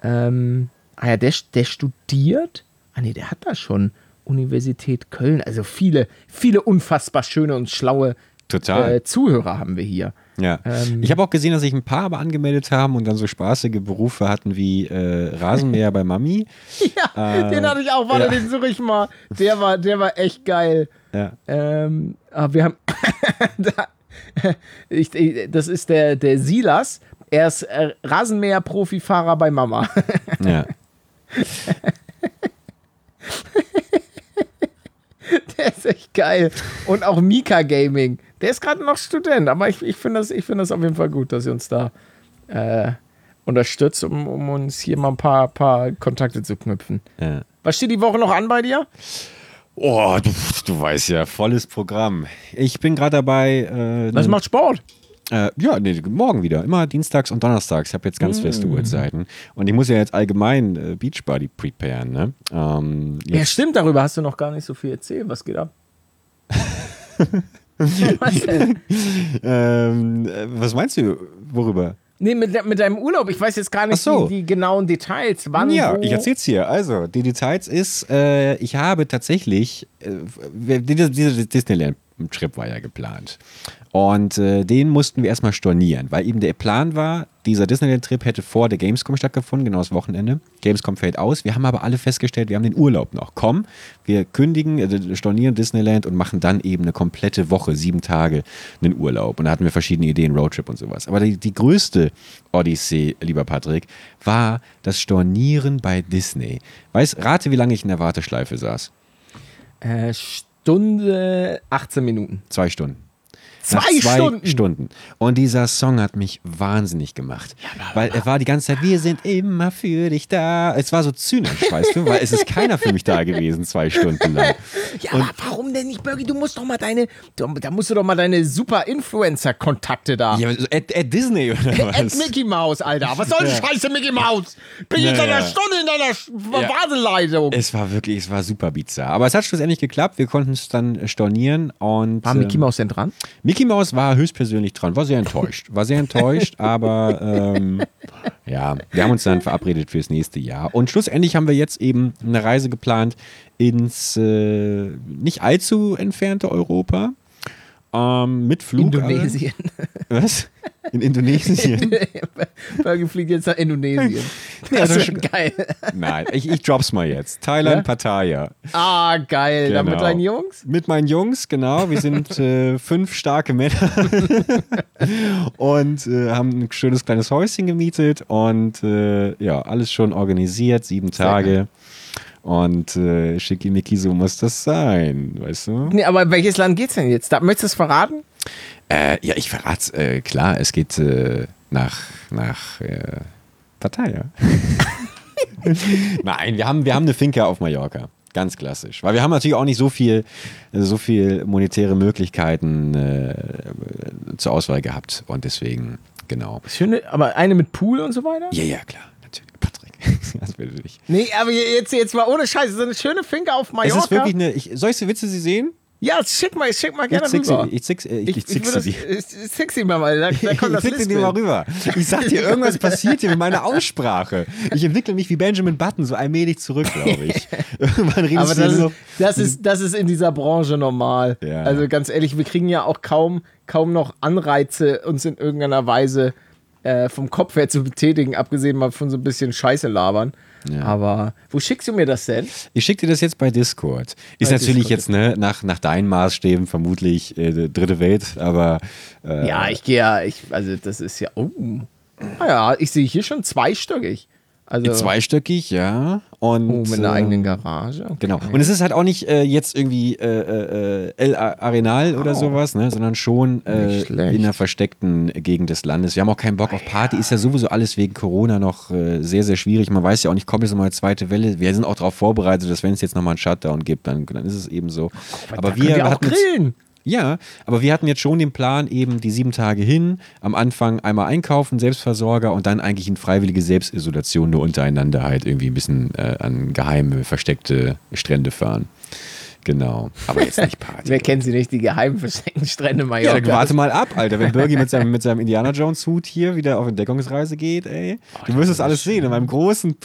der studiert? Der hat da schon Universität Köln. Also viele unfassbar schöne und schlaue Zuhörer haben wir hier. Ja. Ich habe auch gesehen, dass sich ein paar aber angemeldet haben und dann so spaßige Berufe hatten wie Rasenmäher bei Mami. Ja, den hatte ich auch. Warte, den suche ich mal. Der war echt geil. Ja. Aber wir haben das ist der Silas. Er ist Rasenmäher-Profifahrer bei Mama. Ja. Der ist echt geil. Und auch Mika Gaming. Der ist gerade noch Student, aber ich finde das auf jeden Fall gut, dass ihr uns da unterstützt, um uns hier mal ein paar Kontakte zu knüpfen. Ja. Was steht die Woche noch an bei dir? Oh, du weißt ja, volles Programm. Ich bin gerade dabei. Was macht Sport? Morgen wieder. Immer dienstags und donnerstags. Ich habe jetzt ganz feste Uhrzeiten. Und ich muss ja jetzt allgemein Beachbody preparen. Ne? Ja, stimmt, darüber hast du noch gar nicht so viel erzählt. Was geht ab? Was denn? Was meinst du? Worüber? Nee, mit deinem Urlaub. Ich weiß jetzt gar nicht die genauen Details. Wann, ja, ich erzähl's dir. Also, die Details ist, ich habe tatsächlich, dieser Disneyland-Trip war ja geplant. Und den mussten wir erstmal stornieren, weil eben der Plan war, dieser Disneyland-Trip hätte vor der Gamescom stattgefunden, genau das Wochenende. Gamescom fällt aus. Wir haben aber alle festgestellt, wir haben den Urlaub noch. Komm, wir kündigen, stornieren Disneyland und machen dann eben eine komplette Woche, 7 Tage, einen Urlaub. Und da hatten wir verschiedene Ideen, Roadtrip und sowas. Aber die größte Odyssee, lieber Patrick, war das Stornieren bei Disney. Rate, wie lange ich in der Warteschleife saß. Stunde 18 Minuten. 2 Stunden. Nach 2 Stunden. Und dieser Song hat mich wahnsinnig gemacht. Weil er war die ganze Zeit, wir sind immer für dich da. Es war so zynisch, weißt du, weil es ist keiner für mich da gewesen, 2 Stunden lang. Ja, aber warum denn nicht, Birgi? Du musst doch mal da musst du doch mal deine super Influencer-Kontakte da. Ja, at Disney oder was? Mickey Mouse, Alter. Was soll das Scheiße, Mickey Mouse? Bin ich in einer Stunde in deiner Warteleitung. Es war super bizarr. Aber es hat schlussendlich geklappt. Wir konnten es dann stornieren. Und, war Mickey Mouse denn dran? Mickey Mouse war höchstpersönlich dran. War sehr enttäuscht. Aber ja, wir haben uns dann verabredet fürs nächste Jahr. Und schlussendlich haben wir jetzt eben eine Reise geplant ins nicht allzu entfernte Europa. Mit Flug. Indonesien. Was? In Indonesien? Birgi fliegt jetzt nach Indonesien. Das ist geil. Nein, ich drop's mal jetzt. Thailand, Ja? Pattaya. Ah, geil. Genau. Da mit deinen Jungs? Mit meinen Jungs, genau. Wir sind 5 starke Männer und haben ein schönes kleines Häuschen gemietet und ja, alles schon organisiert, 7 Tage. Und schickimicki, so muss das sein, weißt du? Nee, aber welches Land geht's denn jetzt? Möchtest du es verraten? Ja, ich verrat's. Klar, es geht nach Pattaya. Nein, wir haben eine Finca auf Mallorca. Ganz klassisch. Weil wir haben natürlich auch nicht so viel monetäre Möglichkeiten zur Auswahl gehabt. Und deswegen, genau. Schöne, aber eine mit Pool und so weiter? Ja, klar. Natürlich. Patrick. Das will ich nicht. Nee, aber jetzt mal ohne Scheiße. So eine schöne Finca auf Mallorca. Es ist wirklich willst du sie sehen? Ja, schick mal gerne rüber. Ich zick sie. Ich zick sie mal, da kommt das Ich zick sie dir mal rüber. Ich sag dir, irgendwas passiert hier mit meiner Aussprache. Ich entwickle mich wie Benjamin Button so allmählich zurück, glaube ich. Irgendwann redest aber du nur das ist in dieser Branche normal. Ja. Also ganz ehrlich, wir kriegen ja auch kaum noch Anreize, uns in irgendeiner Weise vom Kopf her zu betätigen, abgesehen mal von so ein bisschen Scheiße labern. Ja. Aber wo schickst du mir das denn? Ich schicke dir das jetzt bei Discord. Ist natürlich jetzt nach deinen Maßstäben vermutlich dritte Welt, aber ja, also das ist ja, naja, ich sehe hier schon zweistöckig. Also, zweistöckig, ja. Und, mit einer eigenen Garage. Okay. Genau. Und es ist halt auch nicht jetzt irgendwie El Arenal oder sowas, ne, sondern schon in einer versteckten Gegend des Landes. Wir haben auch keinen Bock auf Party. Ist ja sowieso alles wegen Corona noch sehr, sehr schwierig. Man weiß ja auch nicht, kommt jetzt nochmal eine zweite Welle. Wir sind auch darauf vorbereitet, dass wenn es jetzt nochmal einen Shutdown gibt, dann ist es eben so. Aber wir auch grillen. Ja, aber wir hatten jetzt schon den Plan, eben die 7 Tage hin, am Anfang einmal einkaufen, Selbstversorger und dann eigentlich in freiwillige Selbstisolation nur untereinander halt irgendwie ein bisschen an geheime, versteckte Strände fahren. Genau, aber jetzt nicht Party. Wer kennt sie nicht, die geheimen versteckten Strände Mallorca? Ja, dann warte mal ab, Alter. Wenn Birgi mit seinem Indiana Jones Hut hier wieder auf Entdeckungsreise geht, ey. Du wirst es alles sehen in meinem großen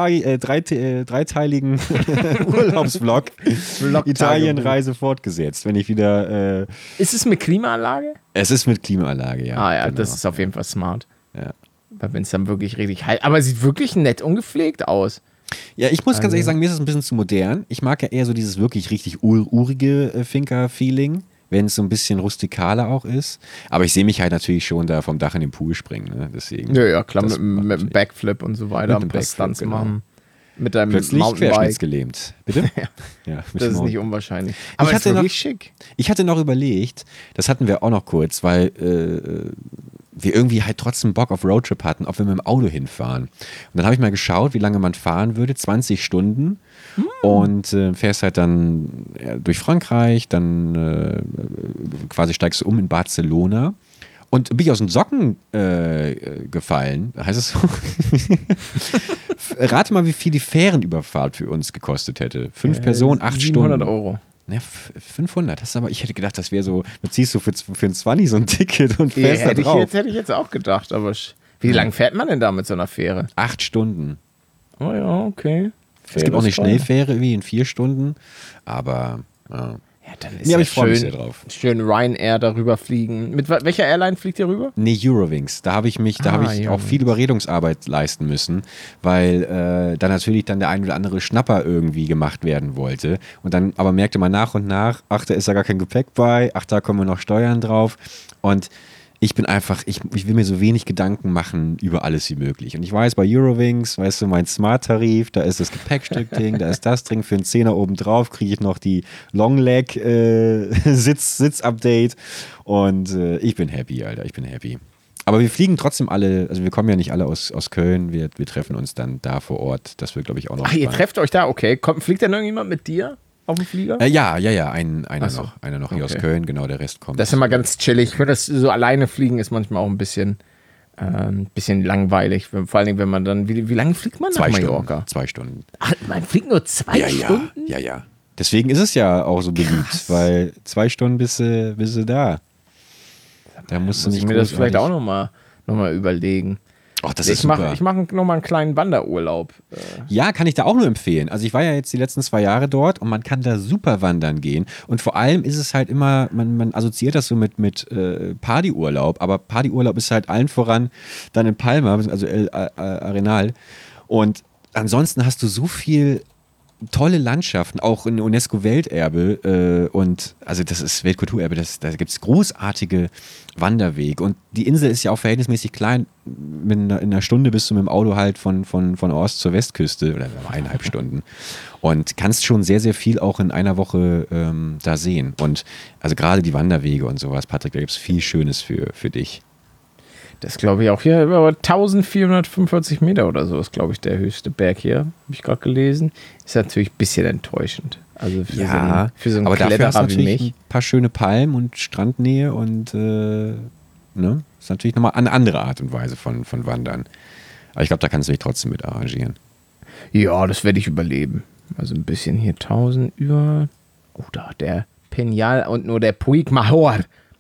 dreiteiligen Urlaubsvlog. Italienreise fortgesetzt. Wenn ich wieder. Ist es mit Klimaanlage? Es ist mit Klimaanlage, ja. Ah ja, genau. Das ist auf jeden Fall smart. Ja. Weil wenn es dann wirklich richtig heiß. Aber es sieht wirklich nett und gepflegt aus. Ja, ich muss ganz ehrlich sagen, mir ist es ein bisschen zu modern. Ich mag ja eher so dieses wirklich richtig urige Finca-Feeling, wenn es so ein bisschen rustikaler auch ist. Aber ich sehe mich halt natürlich schon da vom Dach in den Pool springen. Ne? Deswegen, ja, klar, mit einem Backflip und so weiter, ein paar Stunts machen. Mit deinem plötzlich Mountainbike. Querschnittsgelähmt. Bitte? Ja, das ist nicht unwahrscheinlich. Aber es ist wirklich schick. Ich hatte noch überlegt, das hatten wir auch noch kurz, weil wir irgendwie halt trotzdem Bock auf Roadtrip hatten, ob wir mit dem Auto hinfahren. Und dann habe ich mal geschaut, wie lange man fahren würde, 20 Stunden. Und fährst halt dann durch Frankreich, dann quasi steigst du um in Barcelona. Und bin ich aus den Socken gefallen, heißt es so? Rate mal, wie viel die Fährenüberfahrt für uns gekostet hätte. 5 Personen, 8 Stunden. 700 Euro. Ja, 500. Das ist aber, ich hätte gedacht, das wäre so, du ziehst so für ein 20 so ein Ticket und fährst da drauf. Hätte ich jetzt auch gedacht, aber wie lange fährt man denn da mit so einer Fähre? 8 Stunden. Oh ja, okay. Es gibt auch eine Schnellfähre wie in 4 Stunden, aber ja, dann ist ich freue mich sehr drauf. Schön Ryanair darüber fliegen. Mit welcher Airline fliegt ihr rüber? Nee, Eurowings. Da habe ich auch viel Überredungsarbeit leisten müssen, weil da natürlich dann der ein oder andere Schnapper irgendwie gemacht werden wollte. Und dann aber merkte man nach und nach, ach, da ist ja gar kein Gepäck bei, ach, da kommen noch Steuern drauf. Und ich bin einfach, ich will mir so wenig Gedanken machen über alles wie möglich. Und ich weiß, bei Eurowings, weißt du, mein Smart-Tarif, da ist das Gepäckstück-Ding, da ist das drin für einen Zehner oben drauf, kriege ich noch die Long-Leg-Sitz-Update und ich bin happy, Alter, ich bin happy. Aber wir fliegen trotzdem alle, also wir kommen ja nicht alle aus Köln, wir treffen uns dann da vor Ort, das wird, glaube ich, auch noch Ach, ihr trefft euch da, okay. Fliegt denn irgendjemand mit dir auf dem Flieger? Ja, einer so. noch hier aus Köln, genau, der Rest kommt. Das ist immer ganz chillig. Ich finde, das so alleine fliegen ist manchmal auch ein bisschen langweilig. Vor allem, wenn man dann, wie lange fliegt man nach Mallorca? 2 Stunden. Ach, man fliegt nur 2 Stunden? Ja. Deswegen ist es ja auch so beliebt, weil 2 Stunden bist du da. Da musst du nicht mir das vielleicht auch noch mal überlegen. Ach, das ist super. Ich mache nochmal einen kleinen Wanderurlaub. Ja, kann ich da auch nur empfehlen. Also ich war ja jetzt die letzten 2 Jahre dort und man kann da super wandern gehen. Und vor allem ist es halt immer, man assoziiert das so mit Partyurlaub, aber Partyurlaub ist halt allen voran dann in Palma, also El Arenal. Und ansonsten hast du so viel tolle Landschaften, auch ein UNESCO-Welterbe und also das ist Weltkulturerbe, da gibt es großartige Wanderwege und die Insel ist ja auch verhältnismäßig klein, in einer Stunde bist du mit dem Auto halt von Ost zur Westküste oder 1,5 Stunden und kannst schon sehr, sehr viel auch in einer Woche da sehen und also gerade die Wanderwege und sowas, Patrick, da gibt es viel Schönes für dich. Das glaube ich auch hier, über 1445 Meter oder so ist, glaube ich, der höchste Berg hier, habe ich gerade gelesen. Ist natürlich ein bisschen enttäuschend. Also für so einen aber dafür hast du wie natürlich mich. ein paar schöne Palmen und Strandnähe und ne? Ist natürlich nochmal eine andere Art und Weise von Wandern. Aber ich glaube, da kannst du dich trotzdem mit arrangieren. Ja, das werde ich überleben. Also ein bisschen hier 1000 über. Oh, da der Peñal und nur der Puig Mahor.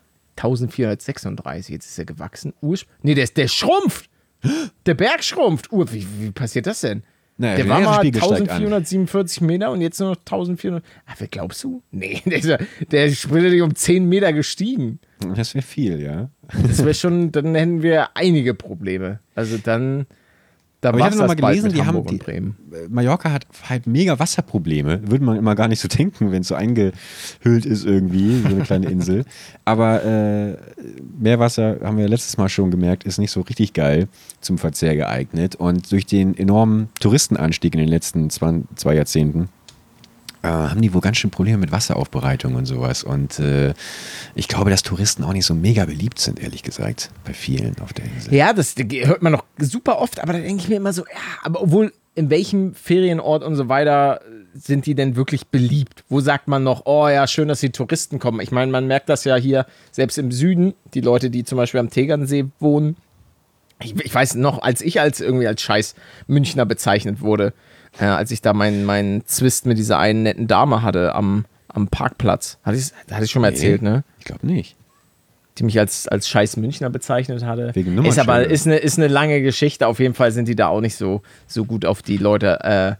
1436, jetzt ist er gewachsen. Nee, der schrumpft. Der Berg schrumpft. Wie passiert das denn? Naja, der war mal 1447 Meter und jetzt nur noch 1400. Ach, wer glaubst du? Nee, der ist später um 10 Meter gestiegen. Das wäre viel, ja. Das wäre schon, dann hätten wir einige Probleme. Also dann. Aber ich habe noch mal gelesen, Mallorca hat halt mega Wasserprobleme. Würde man immer gar nicht so denken, wenn es so eingehüllt ist irgendwie, so eine kleine Insel. Aber Meerwasser, haben wir letztes Mal schon gemerkt, ist nicht so richtig geil zum Verzehr geeignet. Und durch den enormen Touristenanstieg in den letzten 2 Jahrzehnten haben die wohl ganz schön Probleme mit Wasseraufbereitung und sowas. Und ich glaube, dass Touristen auch nicht so mega beliebt sind, ehrlich gesagt, bei vielen auf der Insel. Ja, das hört man noch super oft, aber da denke ich mir immer so, ja, aber obwohl, in welchem Ferienort und so weiter sind die denn wirklich beliebt? Wo sagt man noch, oh ja, schön, dass die Touristen kommen? Ich meine, man merkt das ja hier, selbst im Süden, die Leute, die zum Beispiel am Tegernsee wohnen. Ich weiß noch, als irgendwie als scheiß Münchner bezeichnet wurde, als ich da meinen Zwist mit dieser einen netten Dame hatte am Parkplatz. Hatte ich schon mal erzählt, ne? Ich glaube nicht. Die mich als scheiß Münchner bezeichnet hatte. Wegen Nummernschilder. Ist eine lange Geschichte. Auf jeden Fall sind die da auch nicht so gut auf die Leute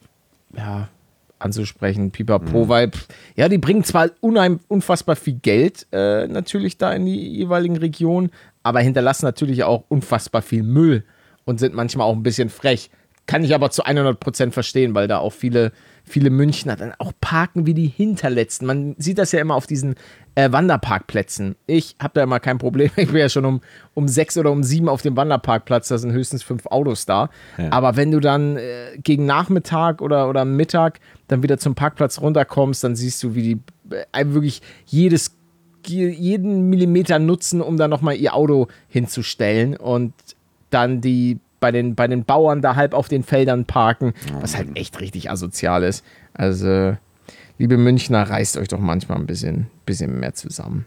anzusprechen. Pipapo, weil die bringen zwar unfassbar viel Geld natürlich da in die jeweiligen Regionen, aber hinterlassen natürlich auch unfassbar viel Müll und sind manchmal auch ein bisschen frech. Kann ich aber zu 100% verstehen, weil da auch viele Münchner dann auch parken wie die Hinterletzten. Man sieht das ja immer auf diesen Wanderparkplätzen. Ich habe da immer kein Problem. Ich bin ja schon um 6 oder um 7 auf dem Wanderparkplatz. Da sind höchstens 5 Autos da. Ja. Aber wenn du dann gegen Nachmittag oder Mittag dann wieder zum Parkplatz runterkommst, dann siehst du, wie die wirklich jeden Millimeter nutzen, um da nochmal ihr Auto hinzustellen und dann die bei den Bauern da halb auf den Feldern parken, was halt echt richtig asozial ist. Also, liebe Münchner, reißt euch doch manchmal ein bisschen mehr zusammen.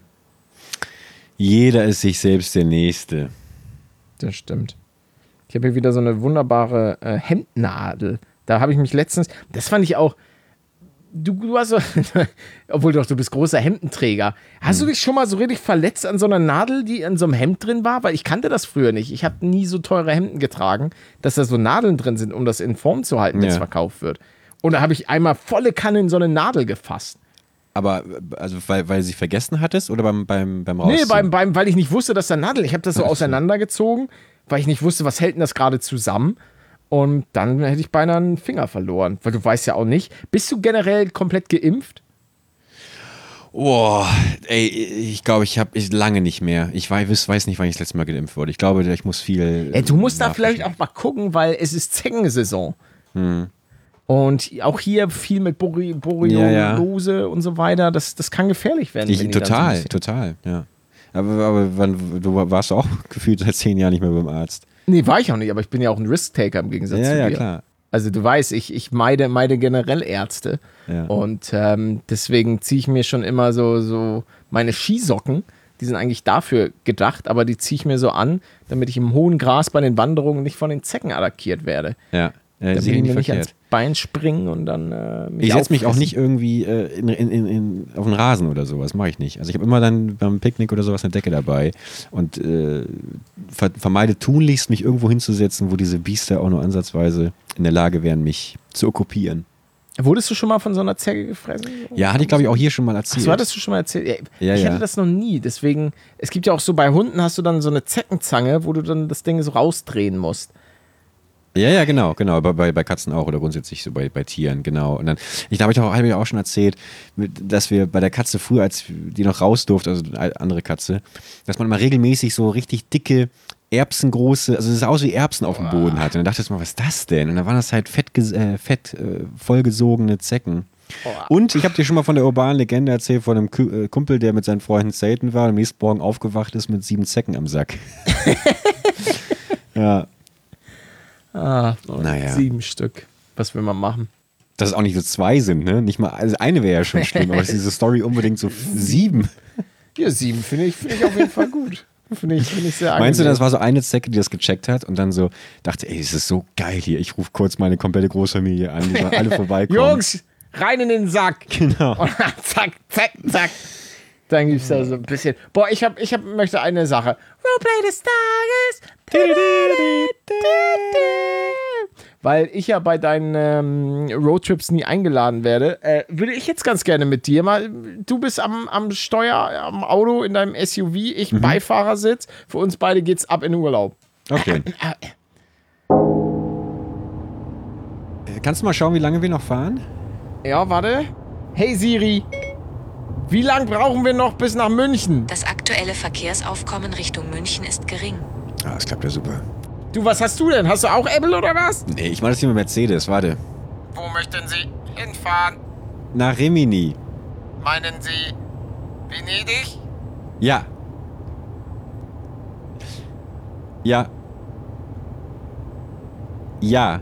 Jeder ist sich selbst der Nächste. Das stimmt. Ich habe hier wieder so eine wunderbare Hemdnadel. Da habe ich mich letztens, das fand ich auch, du hast so, obwohl doch, du bist großer Hemdenträger. Hast du dich schon mal so richtig verletzt an so einer Nadel, die in so einem Hemd drin war? Weil ich kannte das früher nicht. Ich habe nie so teure Hemden getragen, dass da so Nadeln drin sind, um das in Form zu halten, wenn es verkauft wird. Und da habe ich einmal volle Kanne in so eine Nadel gefasst. Aber, also, weil sie vergessen hattest oder beim Rausziehen? Nee, weil ich nicht wusste, dass da Nadel. Ich habe das so auseinandergezogen, weil ich nicht wusste, was hält denn das gerade zusammen. Und dann hätte ich beinahe einen Finger verloren. Weil du weißt ja auch nicht. Bist du generell komplett geimpft? Boah, ey, ich glaube, ich habe lange nicht mehr. Ich weiß nicht, wann ich das letzte Mal geimpft wurde. Ich glaube, ich muss viel. Du musst da vielleicht auch mal gucken, weil es ist Zeckensaison. Und auch hier viel mit Borreliose und so weiter. Das kann gefährlich werden. Total, ja. Aber du warst auch gefühlt seit 10 Jahren nicht mehr beim Arzt. Nee, war ich auch nicht, aber ich bin ja auch ein Risk-Taker im Gegensatz zu dir. Ja, klar. Also du weißt, ich meide generell Ärzte. Ja. Und deswegen ziehe ich mir schon immer so meine Skisocken, die sind eigentlich dafür gedacht, aber die ziehe ich mir so an, damit ich im hohen Gras bei den Wanderungen nicht von den Zecken attackiert werde. Ja. Damit die mir nicht ans Bein springen und dann ich setze mich auch nicht irgendwie auf den Rasen oder sowas, mache ich nicht. Also ich habe immer dann beim Picknick oder sowas eine Decke dabei und vermeide tunlichst, mich irgendwo hinzusetzen, wo diese Biester auch nur ansatzweise in der Lage wären, mich zu okkupieren. Wurdest du schon mal von so einer Zecke gefressen? Ja, hatte ich glaube ich auch hier schon mal erzählt. Achso, hattest du schon mal erzählt? Ich hatte das noch nie, deswegen, es gibt ja auch so, bei Hunden hast du dann so eine Zeckenzange, wo du dann das Ding so rausdrehen musst. Ja, genau, bei Katzen auch oder grundsätzlich so bei Tieren, genau. Und dann, habe ich auch schon erzählt, dass wir bei der Katze früher, als die noch raus durfte, also eine andere Katze, dass man mal regelmäßig so richtig dicke, erbsengroße, also es sah aus wie Erbsen auf dem Boden hatte. Und dann dachte ich mal, was ist das denn? Und dann waren das halt fett vollgesogene Zecken. Und ich habe dir schon mal von der urbanen Legende erzählt, von einem Kumpel, der mit seinen Freunden selten war und am nächsten Morgen aufgewacht ist mit 7 Zecken am Sack. Ja. Naja. 7 Stück. Was will man machen? Dass es auch nicht so 2 sind, ne? Nicht mal, also eine wäre ja schon schlimm, aber ist diese Story unbedingt so 7. Ja, 7 finde ich auf jeden Fall gut. Finde ich sehr angenehm. Meinst du, das war so eine Zecke, die das gecheckt hat und dann so dachte, ey, es ist so geil hier, ich rufe kurz meine komplette Großfamilie an, die sollen alle vorbeikommen. Jungs, rein in den Sack. Genau. Und dann zack, zack, zack. Dann gibt es da so ein bisschen. Boah, ich möchte eine Sache. Roleplay des Tages. Weil ich ja bei deinen Roadtrips nie eingeladen werde, würde ich jetzt ganz gerne mit dir mal. Du bist am Steuer, am Auto in deinem SUV, ich Beifahrersitz. Für uns beide geht's ab in den Urlaub. Okay. Kannst du mal schauen, wie lange wir noch fahren? Ja, warte. Hey Siri. Wie lang brauchen wir noch bis nach München? Das aktuelle Verkehrsaufkommen Richtung München ist gering. Ah, das klappt ja super. Du, was hast du denn? Hast du auch Apple oder was? Nee, ich mache das hier mit Mercedes, warte. Wo möchten Sie hinfahren? Nach Rimini. Meinen Sie Venedig? Ja. Ja. Ja.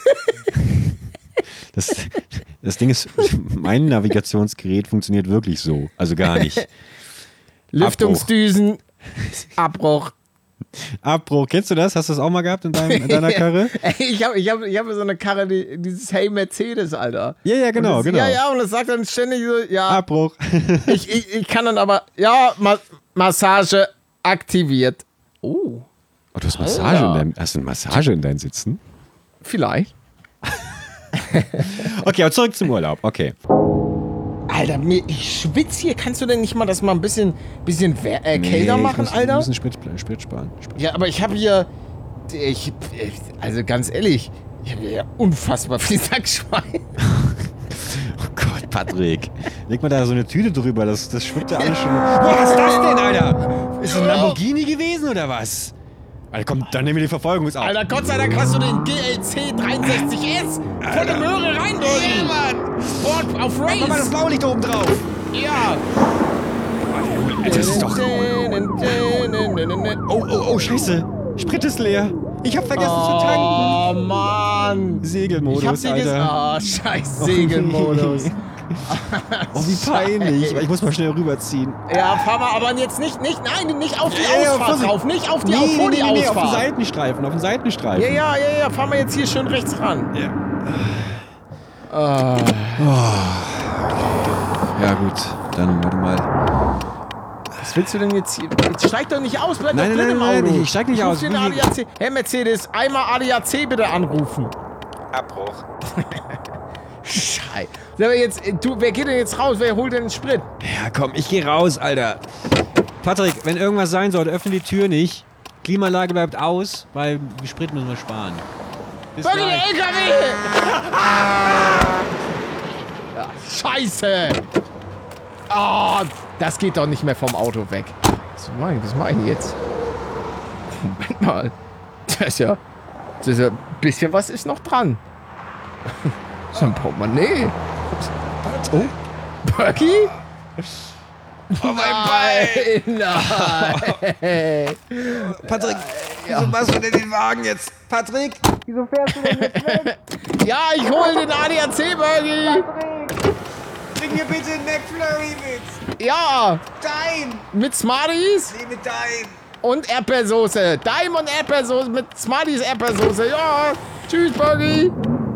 Das Ding ist, mein Navigationsgerät funktioniert wirklich so. Also gar nicht. Lüftungsdüsen, Abbruch. Abbruch. Kennst du das? Hast du das auch mal gehabt in deiner Karre? Ich hab so eine Karre, dieses Hey Mercedes, Alter. Ja, genau. Ja, und das sagt dann ständig so, ja. Abbruch. Ich kann dann aber, ja, Massage aktiviert. Oh, du hast hast du eine Massage in deinen Sitzen? Vielleicht. Okay, aber zurück zum Urlaub. Okay. Alter, ich schwitze hier. Kannst du denn nicht mal das mal ein bisschen kälter machen, Alter? Wir müssen Sprit sparen. Ja, aber ich habe hier... also ganz ehrlich, ich habe hier unfassbar viel Sackschwein. Oh Gott, Patrick. Leg mal da so eine Tüte drüber. Das schwimmt ja alles schon. Was ist das denn, Alter? Ist das ein Lamborghini gewesen oder was? Alter, komm, dann nehmen wir die Verfolgungsauto. Alter, Gott sei Dank hast du den GLC 63S von der Möhre reindrücken. Ja, Mann. Sport auf Race. Mach mal das Blaulicht oben drauf. Ja. Alter, das ist doch... Oh, scheiße. Sprit ist leer. Ich hab vergessen zu tanken. Oh, Mann. Segelmodus, ich hab sie Alter. scheiß Segelmodus. Oh, wie peinlich. Ich muss mal schnell rüberziehen. Ja, fahr mal, aber jetzt nicht auf die Ausfahrt drauf. Nicht auf die Ausfahrt. Auf den Seitenstreifen. Ja, fahr mal jetzt hier schön rechts ran. Ja. Ja, gut. Dann, warte mal. Was willst du denn jetzt hier? Jetzt steig doch nicht aus, bleib doch drin im Auto. Nein, ich steig nicht aus. Den ADAC. Herr Mercedes, einmal ADAC bitte anrufen. Abbruch. Scheiße. Wer geht denn jetzt raus? Wer holt denn den Sprit? Ja, komm, ich geh raus, Alter. Patrick, wenn irgendwas sein sollte, öffne die Tür nicht. Klimaanlage bleibt aus, weil Sprit müssen wir sparen. Bis Wirklich, gleich. LKW! Ja, Scheiße! Oh, das geht doch nicht mehr vom Auto weg. Was mach ich denn jetzt? Moment mal. Das ist ja ein bisschen was ist noch dran. So ein Portemonnaie. Oh, Bergi? Oh, mein Bein! Nein! Patrick, wieso machst du denn den Wagen jetzt? Patrick, wieso fährst du denn jetzt weg? Ja, ich hol den ADAC, Bergi! Bring mir bitte einen McFlurry mit. Ja! Dein! Mit Smarties Nee, mit deinem. und Erdbeersoße. Daim und Erdbeersoße mit Smarties Erdbeersoße. Ja! Tschüss, Bergi!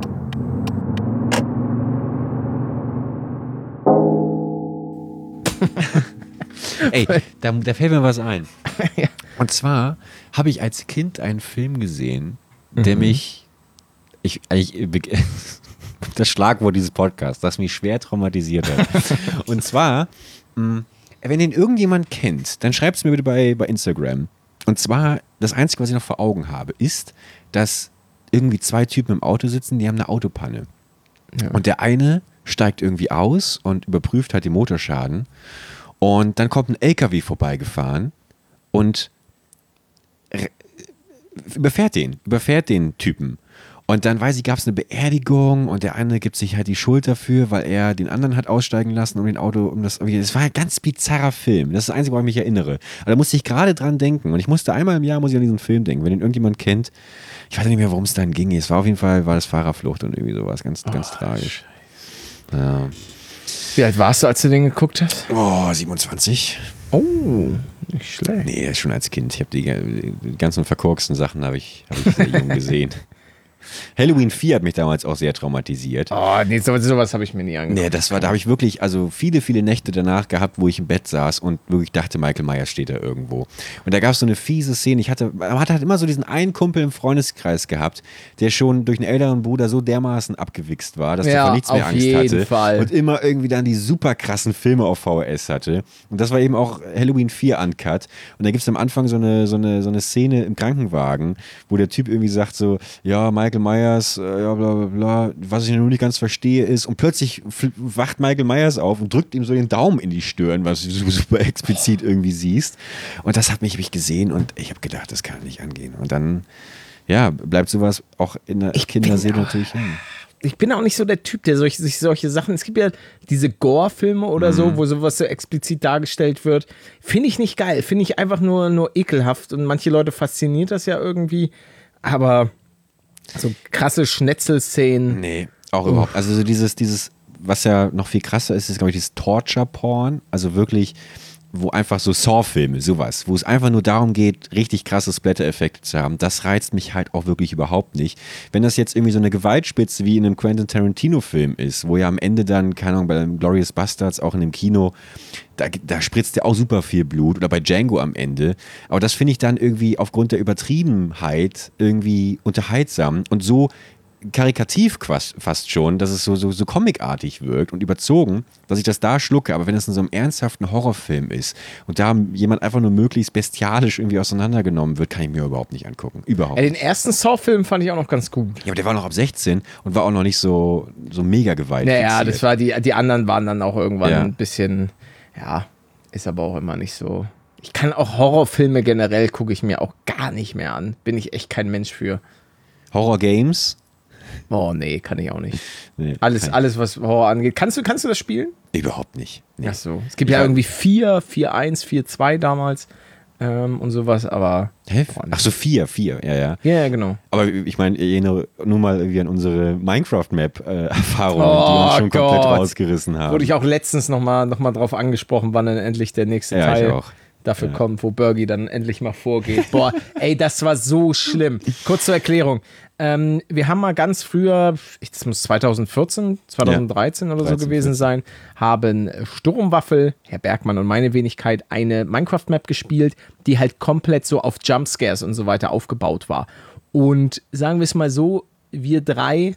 Ey, da fällt mir was ein. Und zwar habe ich als Kind einen Film gesehen, der mich, das Schlagwort dieses Podcasts, das mich schwer traumatisiert hat. Und zwar, wenn den irgendjemand kennt, dann schreibt es mir bitte bei Instagram. Und zwar, das Einzige, was ich noch vor Augen habe, ist, dass irgendwie 2 Typen im Auto sitzen, die haben eine Autopanne. Ja. Und der eine steigt irgendwie aus und überprüft halt den Motorschaden. Und dann kommt ein LKW vorbeigefahren und überfährt den Typen. Und dann weiß ich, gab es eine Beerdigung und der eine gibt sich halt die Schuld dafür, weil er den anderen hat aussteigen lassen das war ein ganz bizarrer Film. Das ist das Einzige, woran ich mich erinnere. Aber da musste ich gerade dran denken und ich musste einmal im Jahr an diesen Film denken, wenn den irgendjemand kennt. Ich weiß nicht mehr, worum es dann ging. Es war auf jeden Fall, war das Fahrerflucht und irgendwie sowas, ganz tragisch. Ja. Wie alt warst du, als du den geguckt hast? Oh, 27. Oh, nicht schlecht. Nee, schon als Kind. Ich habe die ganzen verkorksten Sachen habe ich sehr jung gesehen. Halloween 4 hat mich damals auch sehr traumatisiert. Oh, nee, sowas habe ich mir nie angeguckt. Nee, da habe ich wirklich, also viele Nächte danach gehabt, wo ich im Bett saß und wirklich dachte, Michael Myers steht da irgendwo. Und da gab es so eine fiese Szene. Man hat halt immer so diesen einen Kumpel im Freundeskreis gehabt, der schon durch einen älteren Bruder so dermaßen abgewichst war, dass der vor nichts mehr Angst hatte. Fall. Und immer irgendwie dann die super krassen Filme auf VHS hatte. Und das war eben auch Halloween 4 Uncut. Und da gibt es am Anfang so eine Szene im Krankenwagen, wo der Typ irgendwie sagt so, ja, Michael Myers, ja, bla bla bla. Was ich nur nicht ganz verstehe ist, und plötzlich wacht Michael Myers auf und drückt ihm so den Daumen in die Stirn, was du super explizit irgendwie siehst. Und das hat mich gesehen und ich habe gedacht, das kann nicht angehen. Und dann, ja, bleibt sowas auch in der Kinderseele natürlich hängen. Ich bin auch nicht so der Typ, der sich solche Sachen, es gibt ja diese Gore-Filme oder so, wo sowas so explizit dargestellt wird. Finde ich nicht geil, finde ich einfach nur ekelhaft und manche Leute fasziniert das ja irgendwie, aber so krasse Schnetzelszenen. Nee, auch überhaupt. Also so dieses, was ja noch viel krasser ist glaube ich, dieses Torture-Porn. Also wirklich, wo einfach so Saw-Filme, sowas, wo es einfach nur darum geht, richtig krasse Splatter-Effekte zu haben. Das reizt mich halt auch wirklich überhaupt nicht. Wenn das jetzt irgendwie so eine Gewaltspitze wie in einem Quentin Tarantino-Film ist, wo ja am Ende dann, keine Ahnung, bei dem Glorious Bastards, auch in dem Kino, da spritzt ja auch super viel Blut oder bei Django am Ende. Aber das finde ich dann irgendwie aufgrund der Übertriebenheit irgendwie unterhaltsam und so karikativ fast schon, dass es so comicartig wirkt und überzogen, dass ich das da schlucke. Aber wenn es in so einem ernsthaften Horrorfilm ist und da jemand einfach nur möglichst bestialisch irgendwie auseinandergenommen wird, kann ich mir überhaupt nicht angucken. Überhaupt. Den ersten Saw-Film fand ich auch noch ganz gut. Ja, aber der war noch ab 16 und war auch noch nicht so mega gewaltig. Naja, das war die anderen waren dann auch irgendwann ein bisschen, ja, ist aber auch immer nicht so. Ich kann auch Horrorfilme generell, gucke ich mir auch gar nicht mehr an. Bin ich echt kein Mensch für. Horror-Games? Oh, nee, kann ich auch nicht. Nee, alles, was Horror angeht. Kannst du das spielen? Überhaupt nicht. Nee. Ach so. Es gibt ja irgendwie 4.1, 4.2 damals und sowas, aber... Hä? Ach so, 4, ja. Ja, genau. Aber ich meine, ich erinnere nur mal irgendwie an unsere Minecraft-Map-Erfahrungen, die uns schon komplett rausgerissen haben. Wurde ich auch letztens noch mal drauf angesprochen, wann dann endlich der nächste Teil dafür kommt, wo Bergi dann endlich mal vorgeht. Boah, ey, das war so schlimm. Kurz zur Erklärung. Wir haben mal ganz früher, das muss 2014, 2013 oder so gewesen sein, haben Sturmwaffel, Herr Bergmann und meine Wenigkeit, eine Minecraft-Map gespielt, die halt komplett so auf Jumpscares und so weiter aufgebaut war. Und sagen wir es mal so, wir drei,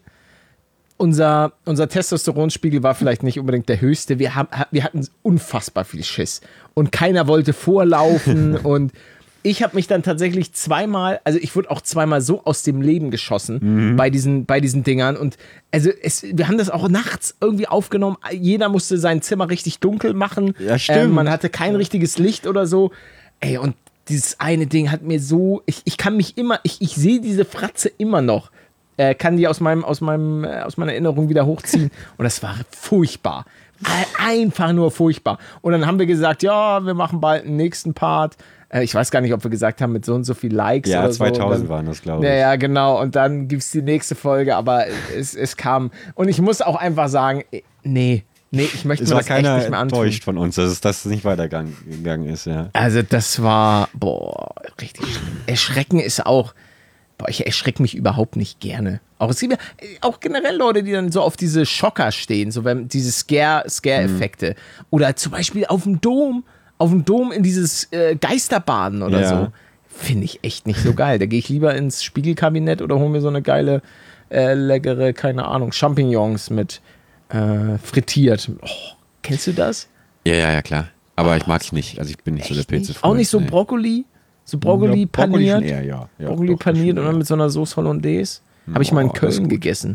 unser Testosteronspiegel war vielleicht nicht unbedingt der höchste. Wir hatten unfassbar viel Schiss. Und keiner wollte vorlaufen und ich habe mich dann tatsächlich zweimal, also ich wurde auch zweimal so aus dem Leben geschossen bei diesen Dingern. Und also wir haben das auch nachts irgendwie aufgenommen. Jeder musste sein Zimmer richtig dunkel machen. Ja, stimmt. Man hatte kein richtiges Licht oder so. Ey, und dieses eine Ding hat mir so, ich kann mich immer, ich sehe diese Fratze immer noch. Kann die aus meiner Erinnerung wieder hochziehen. Und das war furchtbar. Einfach nur furchtbar. Und dann haben wir gesagt, ja, wir machen bald einen nächsten Part. Ich weiß gar nicht, ob wir gesagt haben, mit so und so viel Likes Ja, oder 2000 so. waren das, glaube ich. Ja, genau. Und dann gibt es die nächste Folge, aber es kam. Und ich muss auch einfach sagen, nee, ich möchte Es mir war das echt keiner nicht mehr antun. enttäuscht von uns, dass es nicht weitergegangen ist, ja. Also das war, richtig schlimm. Erschrecken ist auch, ich erschrecke mich überhaupt nicht gerne. Es gibt ja auch generell Leute, die dann so auf diese Schocker stehen, so wenn diese Scare-Effekte. Oder zum Beispiel auf dem Dom in dieses Geisterbaden oder so. Finde ich echt nicht so geil. Da gehe ich lieber ins Spiegelkabinett oder hole mir so eine geile, leckere, keine Ahnung, Champignons mit frittiert. Oh, kennst du das? Ja, klar. Aber ich mag es nicht. Also ich bin nicht so der Pilzefreund. Auch nicht so Brokkoli? So Brokkoli paniert? Schon eher, ja. Brokkoli doch, paniert schon und dann eher. mit so einer Sauce Hollandaise. Habe ich mal in das ist Köln gut. gegessen.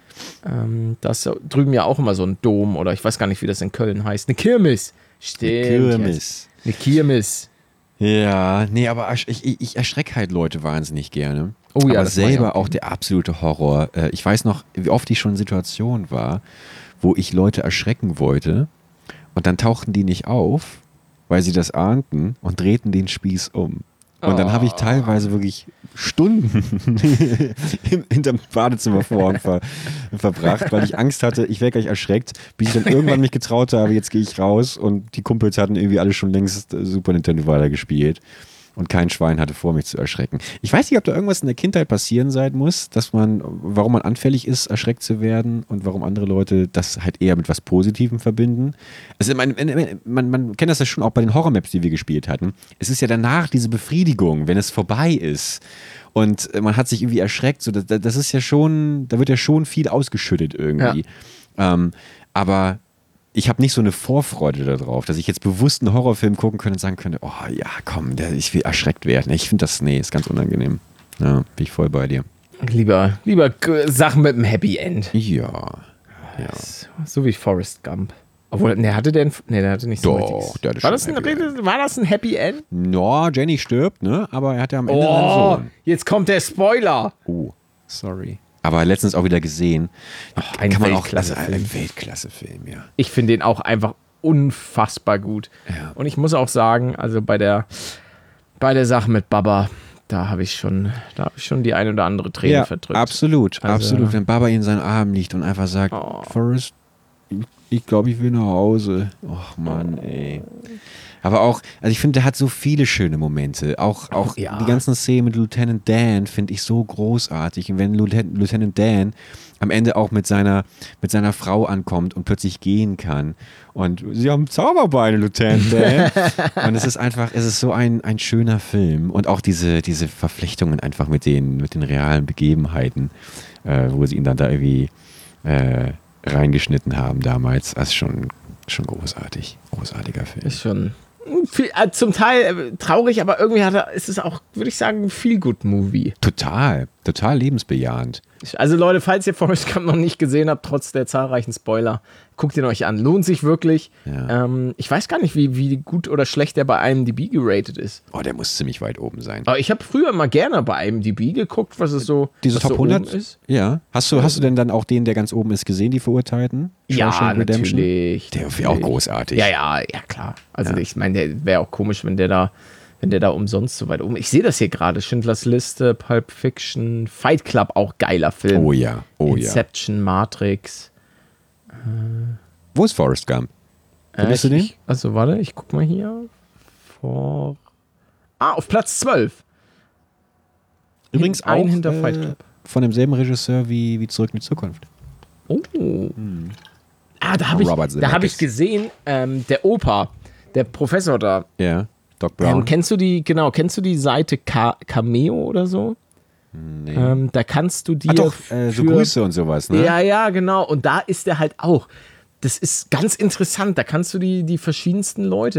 Das ist drüben ja auch immer so ein Dom oder ich weiß gar nicht, wie das in Köln heißt. Eine Kirmes. Stimmt. Kirmes. Eine Kirmes. Ja, nee, aber ich erschrecke halt Leute wahnsinnig gerne. Oh ja, aber das mach ich selber auch auch der absolute Horror. Ich weiß noch, wie oft ich schon in Situationen war, wo ich Leute erschrecken wollte und dann tauchten die nicht auf, weil sie das ahnten und drehten den Spieß um. Und dann habe ich teilweise wirklich Stunden hinterm Badezimmervorhang verbracht, weil ich Angst hatte, ich wäre gleich erschreckt, bis ich dann irgendwann mich getraut habe, jetzt gehe ich raus und die Kumpels hatten irgendwie alle schon längst Super Nintendo weitergespielt und kein Schwein hatte vor, mich zu erschrecken. Ich weiß nicht, ob da irgendwas in der Kindheit passieren sein muss, warum man anfällig ist, erschreckt zu werden und warum andere Leute das halt eher mit was Positivem verbinden. Also man kennt das ja schon auch bei den Horror-Maps, die wir gespielt hatten. Es ist ja danach diese Befriedigung, wenn es vorbei ist und man hat sich irgendwie erschreckt. So, das ist ja schon, da wird ja schon viel ausgeschüttet irgendwie. Ja. Aber ich habe nicht so eine Vorfreude darauf, dass ich jetzt bewusst einen Horrorfilm gucken könnte und sagen könnte, oh ja, komm, ich will erschreckt werden. Ich finde das, ist ganz unangenehm. Ja, bin ich voll bei dir. Lieber Sachen mit einem Happy End. Ja. So wie Forrest Gump. Obwohl, der hatte nicht so Doch, richtig. der hatte War das ein Happy End? Ja, Jenny stirbt, ne? Aber er hat ja am Ende seinen Sohn. Jetzt kommt der Spoiler. Oh, sorry. Aber letztens auch wieder gesehen. Ein Weltklasse-Film. Ein Weltklasse-Film, ja. Ich finde den auch einfach unfassbar gut. Ja. Und ich muss auch sagen, also bei der Sache mit Baba, da habe ich schon die ein oder andere Träne verdrückt. Absolut. Also, wenn Baba in seinen Armen liegt und einfach sagt, Forrest, ich glaube, ich will nach Hause. Och Mann, ey. Aber auch, also ich finde, der hat so viele schöne Momente. Auch die ganzen Szenen mit Lieutenant Dan finde ich so großartig. Und wenn Lieutenant Dan am Ende auch mit seiner Frau ankommt und plötzlich gehen kann. Und sie haben Zauberbeine, Lieutenant Dan. Und es ist so ein schöner Film. Und auch diese Verflechtungen einfach mit den realen Begebenheiten, wo sie ihn dann da irgendwie reingeschnitten haben damals. Das ist schon großartig. Großartiger Film. Ist schon zum Teil traurig, aber irgendwie ist es auch, würde ich sagen, ein Feel-Good-Movie. Total lebensbejahend. Also Leute, falls ihr Forrest Gump noch nicht gesehen habt, trotz der zahlreichen Spoiler, guckt ihn euch an. Lohnt sich wirklich. Ja. Ich weiß gar nicht, wie gut oder schlecht der bei IMDb geratet ist. Oh, der muss ziemlich weit oben sein. Aber ich habe früher mal gerne bei IMDb geguckt, was es so Diese was Top so 100 oben ist. Ja. Hast du denn dann auch den, der ganz oben ist, gesehen, die Verurteilten? Ja, Shawshank Redemption? natürlich. Der wäre auch großartig. Ja, klar. Also ich meine, der wäre auch komisch, wenn der da umsonst so weit oben. Ich sehe das hier gerade. Schindlers Liste, Pulp Fiction, Fight Club, auch geiler Film. Oh ja. Inception, Matrix. Wo ist Forrest Gump? Findest du den? Also warte, ich guck mal hier. Auf Platz 12. Übrigens auch hinter Fight Club. von demselben Regisseur wie Zurück in die Zukunft. Oh. Da habe ich gesehen, der Opa, der Professor da. Ja, Doc Brown. Kennst du die Seite Cameo oder so? Nee. Da kannst du dir so Grüße und sowas, ne? Ja, genau. Und da ist der halt auch. Das ist ganz interessant. Da kannst du die verschiedensten Leute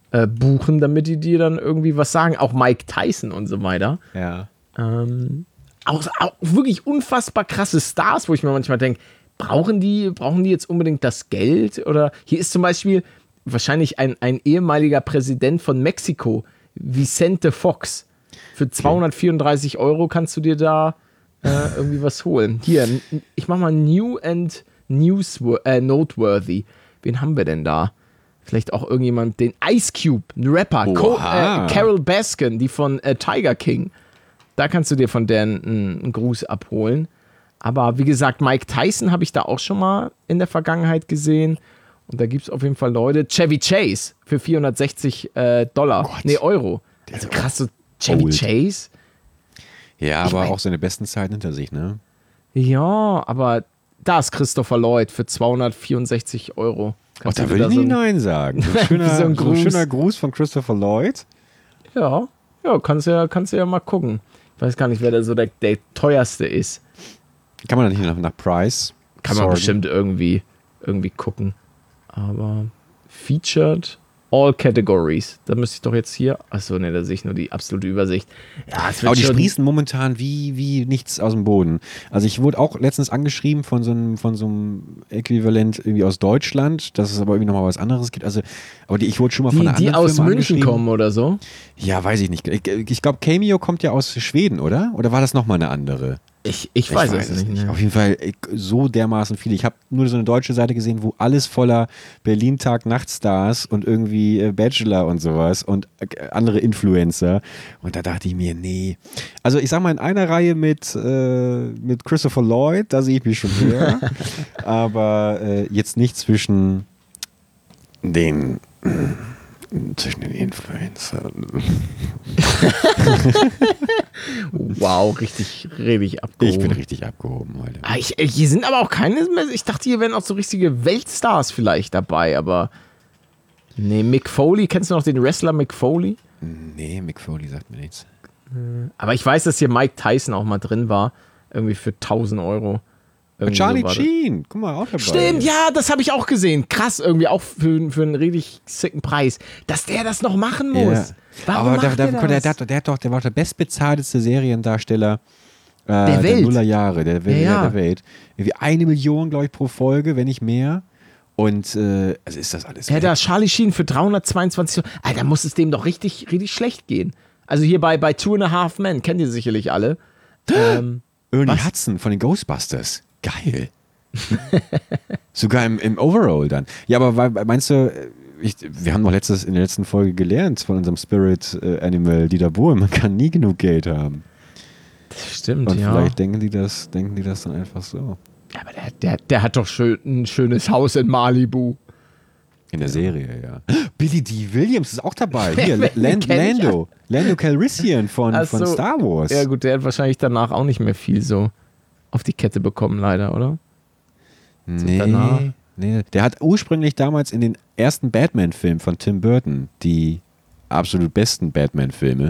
buchen, damit die dir dann irgendwie was sagen. Auch Mike Tyson und so weiter. Ja. Auch wirklich unfassbar krasse Stars, wo ich mir manchmal denke, brauchen die jetzt unbedingt das Geld? Oder hier ist zum Beispiel wahrscheinlich ein ehemaliger Präsident von Mexiko, Vicente Fox. Für 234 € kannst du dir da irgendwie was holen. Hier, ich mach mal New and Noteworthy. Wen haben wir denn da? Vielleicht auch irgendjemand, den Ice Cube, ein Rapper, Carol Baskin, die von Tiger King. Da kannst du dir von deren einen Gruß abholen. Aber wie gesagt, Mike Tyson habe ich da auch schon mal in der Vergangenheit gesehen. Und da gibt es auf jeden Fall Leute. Chevy Chase für 460 Euro. Also krass, so Chevy Chase. Ja, aber auch seine besten Zeiten hinter sich, ne? Ja, aber da ist Christopher Lloyd für 264 €. Da würde ich nie Nein sagen. So ein schöner Gruß von Christopher Lloyd. Ja, kannst du ja mal gucken. Ich weiß gar nicht, wer da so der teuerste ist. Kann man da nicht nach Price? Kann man bestimmt irgendwie gucken. Aber Featured All Categories. Da müsste ich doch jetzt hier. Achso, ne, da sehe ich nur die absolute Übersicht. Ja, aber die sprießen momentan wie nichts aus dem Boden. Also ich wurde auch letztens angeschrieben von so einem Äquivalent irgendwie aus Deutschland, dass es aber irgendwie nochmal was anderes gibt. Also, ich wurde schon mal von einer anderen Die aus Firma München kommen oder so? Ja, weiß ich nicht. Ich glaube, Cameo kommt ja aus Schweden, oder? Oder war das nochmal eine andere? Ich weiß es nicht. Auf jeden Fall so dermaßen viele. Ich habe nur so eine deutsche Seite gesehen, wo alles voller Berlin-Tag-Nacht-Stars und irgendwie Bachelor und sowas und andere Influencer. Und da dachte ich mir, nee. Also ich sag mal, in einer Reihe mit Christopher Lloyd, da sehe ich mich schon her. Aber jetzt nicht zwischen den Influencern. Wow, richtig abgehoben. Ich bin richtig abgehoben heute. Hier sind aber auch keine, ich dachte, hier wären auch so richtige Weltstars vielleicht dabei, aber nee, Mick Foley, kennst du noch den Wrestler Mick Foley? Nee, Mick Foley sagt mir nichts. Aber ich weiß, dass hier Mike Tyson auch mal drin war, irgendwie für 1.000 €. Charlie Sheen, guck mal, auch dabei. Stimmt, ja, das habe ich auch gesehen. Krass, irgendwie auch für einen richtig sicken Preis. Dass der das noch machen muss. Ja. Warum aber macht der war der bestbezahlte Seriendarsteller der Welt. Der Nullerjahre, der Welt. Irgendwie 1 Million, glaube ich, pro Folge, wenn nicht mehr. Und also ist das alles. Ja, da Charlie Sheen für 322 €. Alter, muss es dem doch richtig schlecht gehen. Also hier bei Two and a Half Men, kennt ihr sicherlich alle. Ernie Hudson von den Ghostbusters. Geil. Sogar im Overall dann. Ja, aber meinst du, wir haben doch in der letzten Folge gelernt von unserem Spirit Animal Dieter Bohlen, man kann nie genug Geld haben. Das stimmt, und ja. Vielleicht denken die das dann einfach so. Ja, aber der hat doch ein schönes Haus in Malibu. In der Serie, ja. Billy D. Williams ist auch dabei. Hier, Lando Calrissian von Star Wars. Ja gut, der hat wahrscheinlich danach auch nicht mehr viel so auf die Kette bekommen, leider, oder? Nee. Der hat ursprünglich damals in den ersten Batman-Filmen von Tim Burton, die absolut besten Batman-Filme,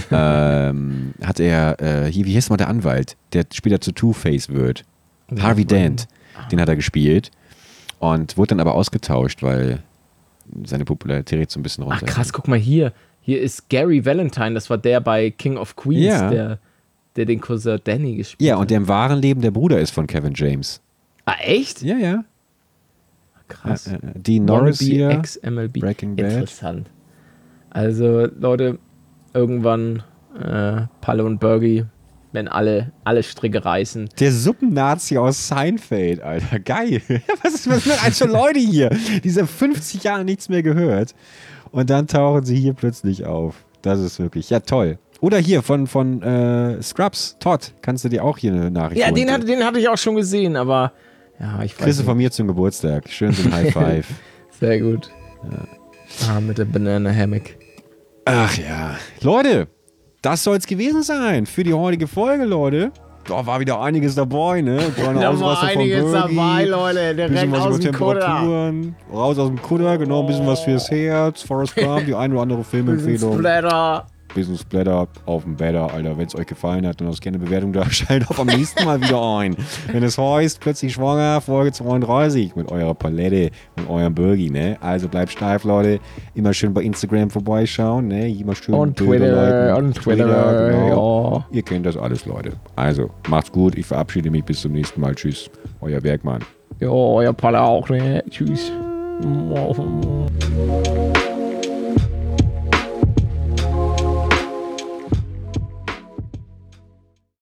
hat er, wie heißt mal der Anwalt, der später zu Two-Face wird? Harvey Dent, den hat er gespielt und wurde dann aber ausgetauscht, weil seine Popularität so ein bisschen runter. Ach krass, guck mal hier. Hier ist Gary Valentine, das war der bei King of Queens, der den Cousin Danny gespielt hat. Ja, und der im wahren Leben der Bruder ist von Kevin James. Ah, echt? Ja. Krass. Dean Norris hier, ex-MLB. Breaking Bad. Interessant. Also, Leute, irgendwann Palle und Bergie, wenn alle Stricke reißen. Der Suppennazi aus Seinfeld, Alter. Geil. Was ist mit für Leute hier? Die seit 50 Jahren nichts mehr gehört. Und dann tauchen sie hier plötzlich auf. Das ist wirklich, ja toll. Oder hier von Scrubs, Todd, kannst du dir auch hier eine Nachricht holen. Ja, den hatte ich auch schon gesehen, aber ja, ich weiß Kriegst du von mir zum Geburtstag. Schön so ein High Five. Sehr gut. Ja. Mit der Banana Hammock. Ach ja. Leute, das soll es gewesen sein für die heutige Folge, Leute. Da war wieder einiges dabei, ne? Da war einiges dabei, Leute. Direkt aus dem Kutter. Raus aus dem Kutter, genau, ein bisschen was fürs Herz. Forrest Gump, die eine oder andere Filmempfehlung. Splatter. Business Splatter auf dem Wetter, Alter. Wenn es euch gefallen hat und lasst gerne Bewertung da, schaltet auch am nächsten Mal wieder ein. Wenn es heißt, plötzlich schwanger, Folge 32 mit eurer Palette und eurem Burgi, ne? Also bleibt steif, Leute. Immer schön bei Instagram vorbeischauen, ne? Immer schön Und Bilder liken. Twitter, genau. ja. Ihr kennt das alles, Leute. Also, macht's gut. Ich verabschiede mich. Bis zum nächsten Mal. Tschüss. Euer Bergmann. Ja, euer Palle auch, ne? Tschüss.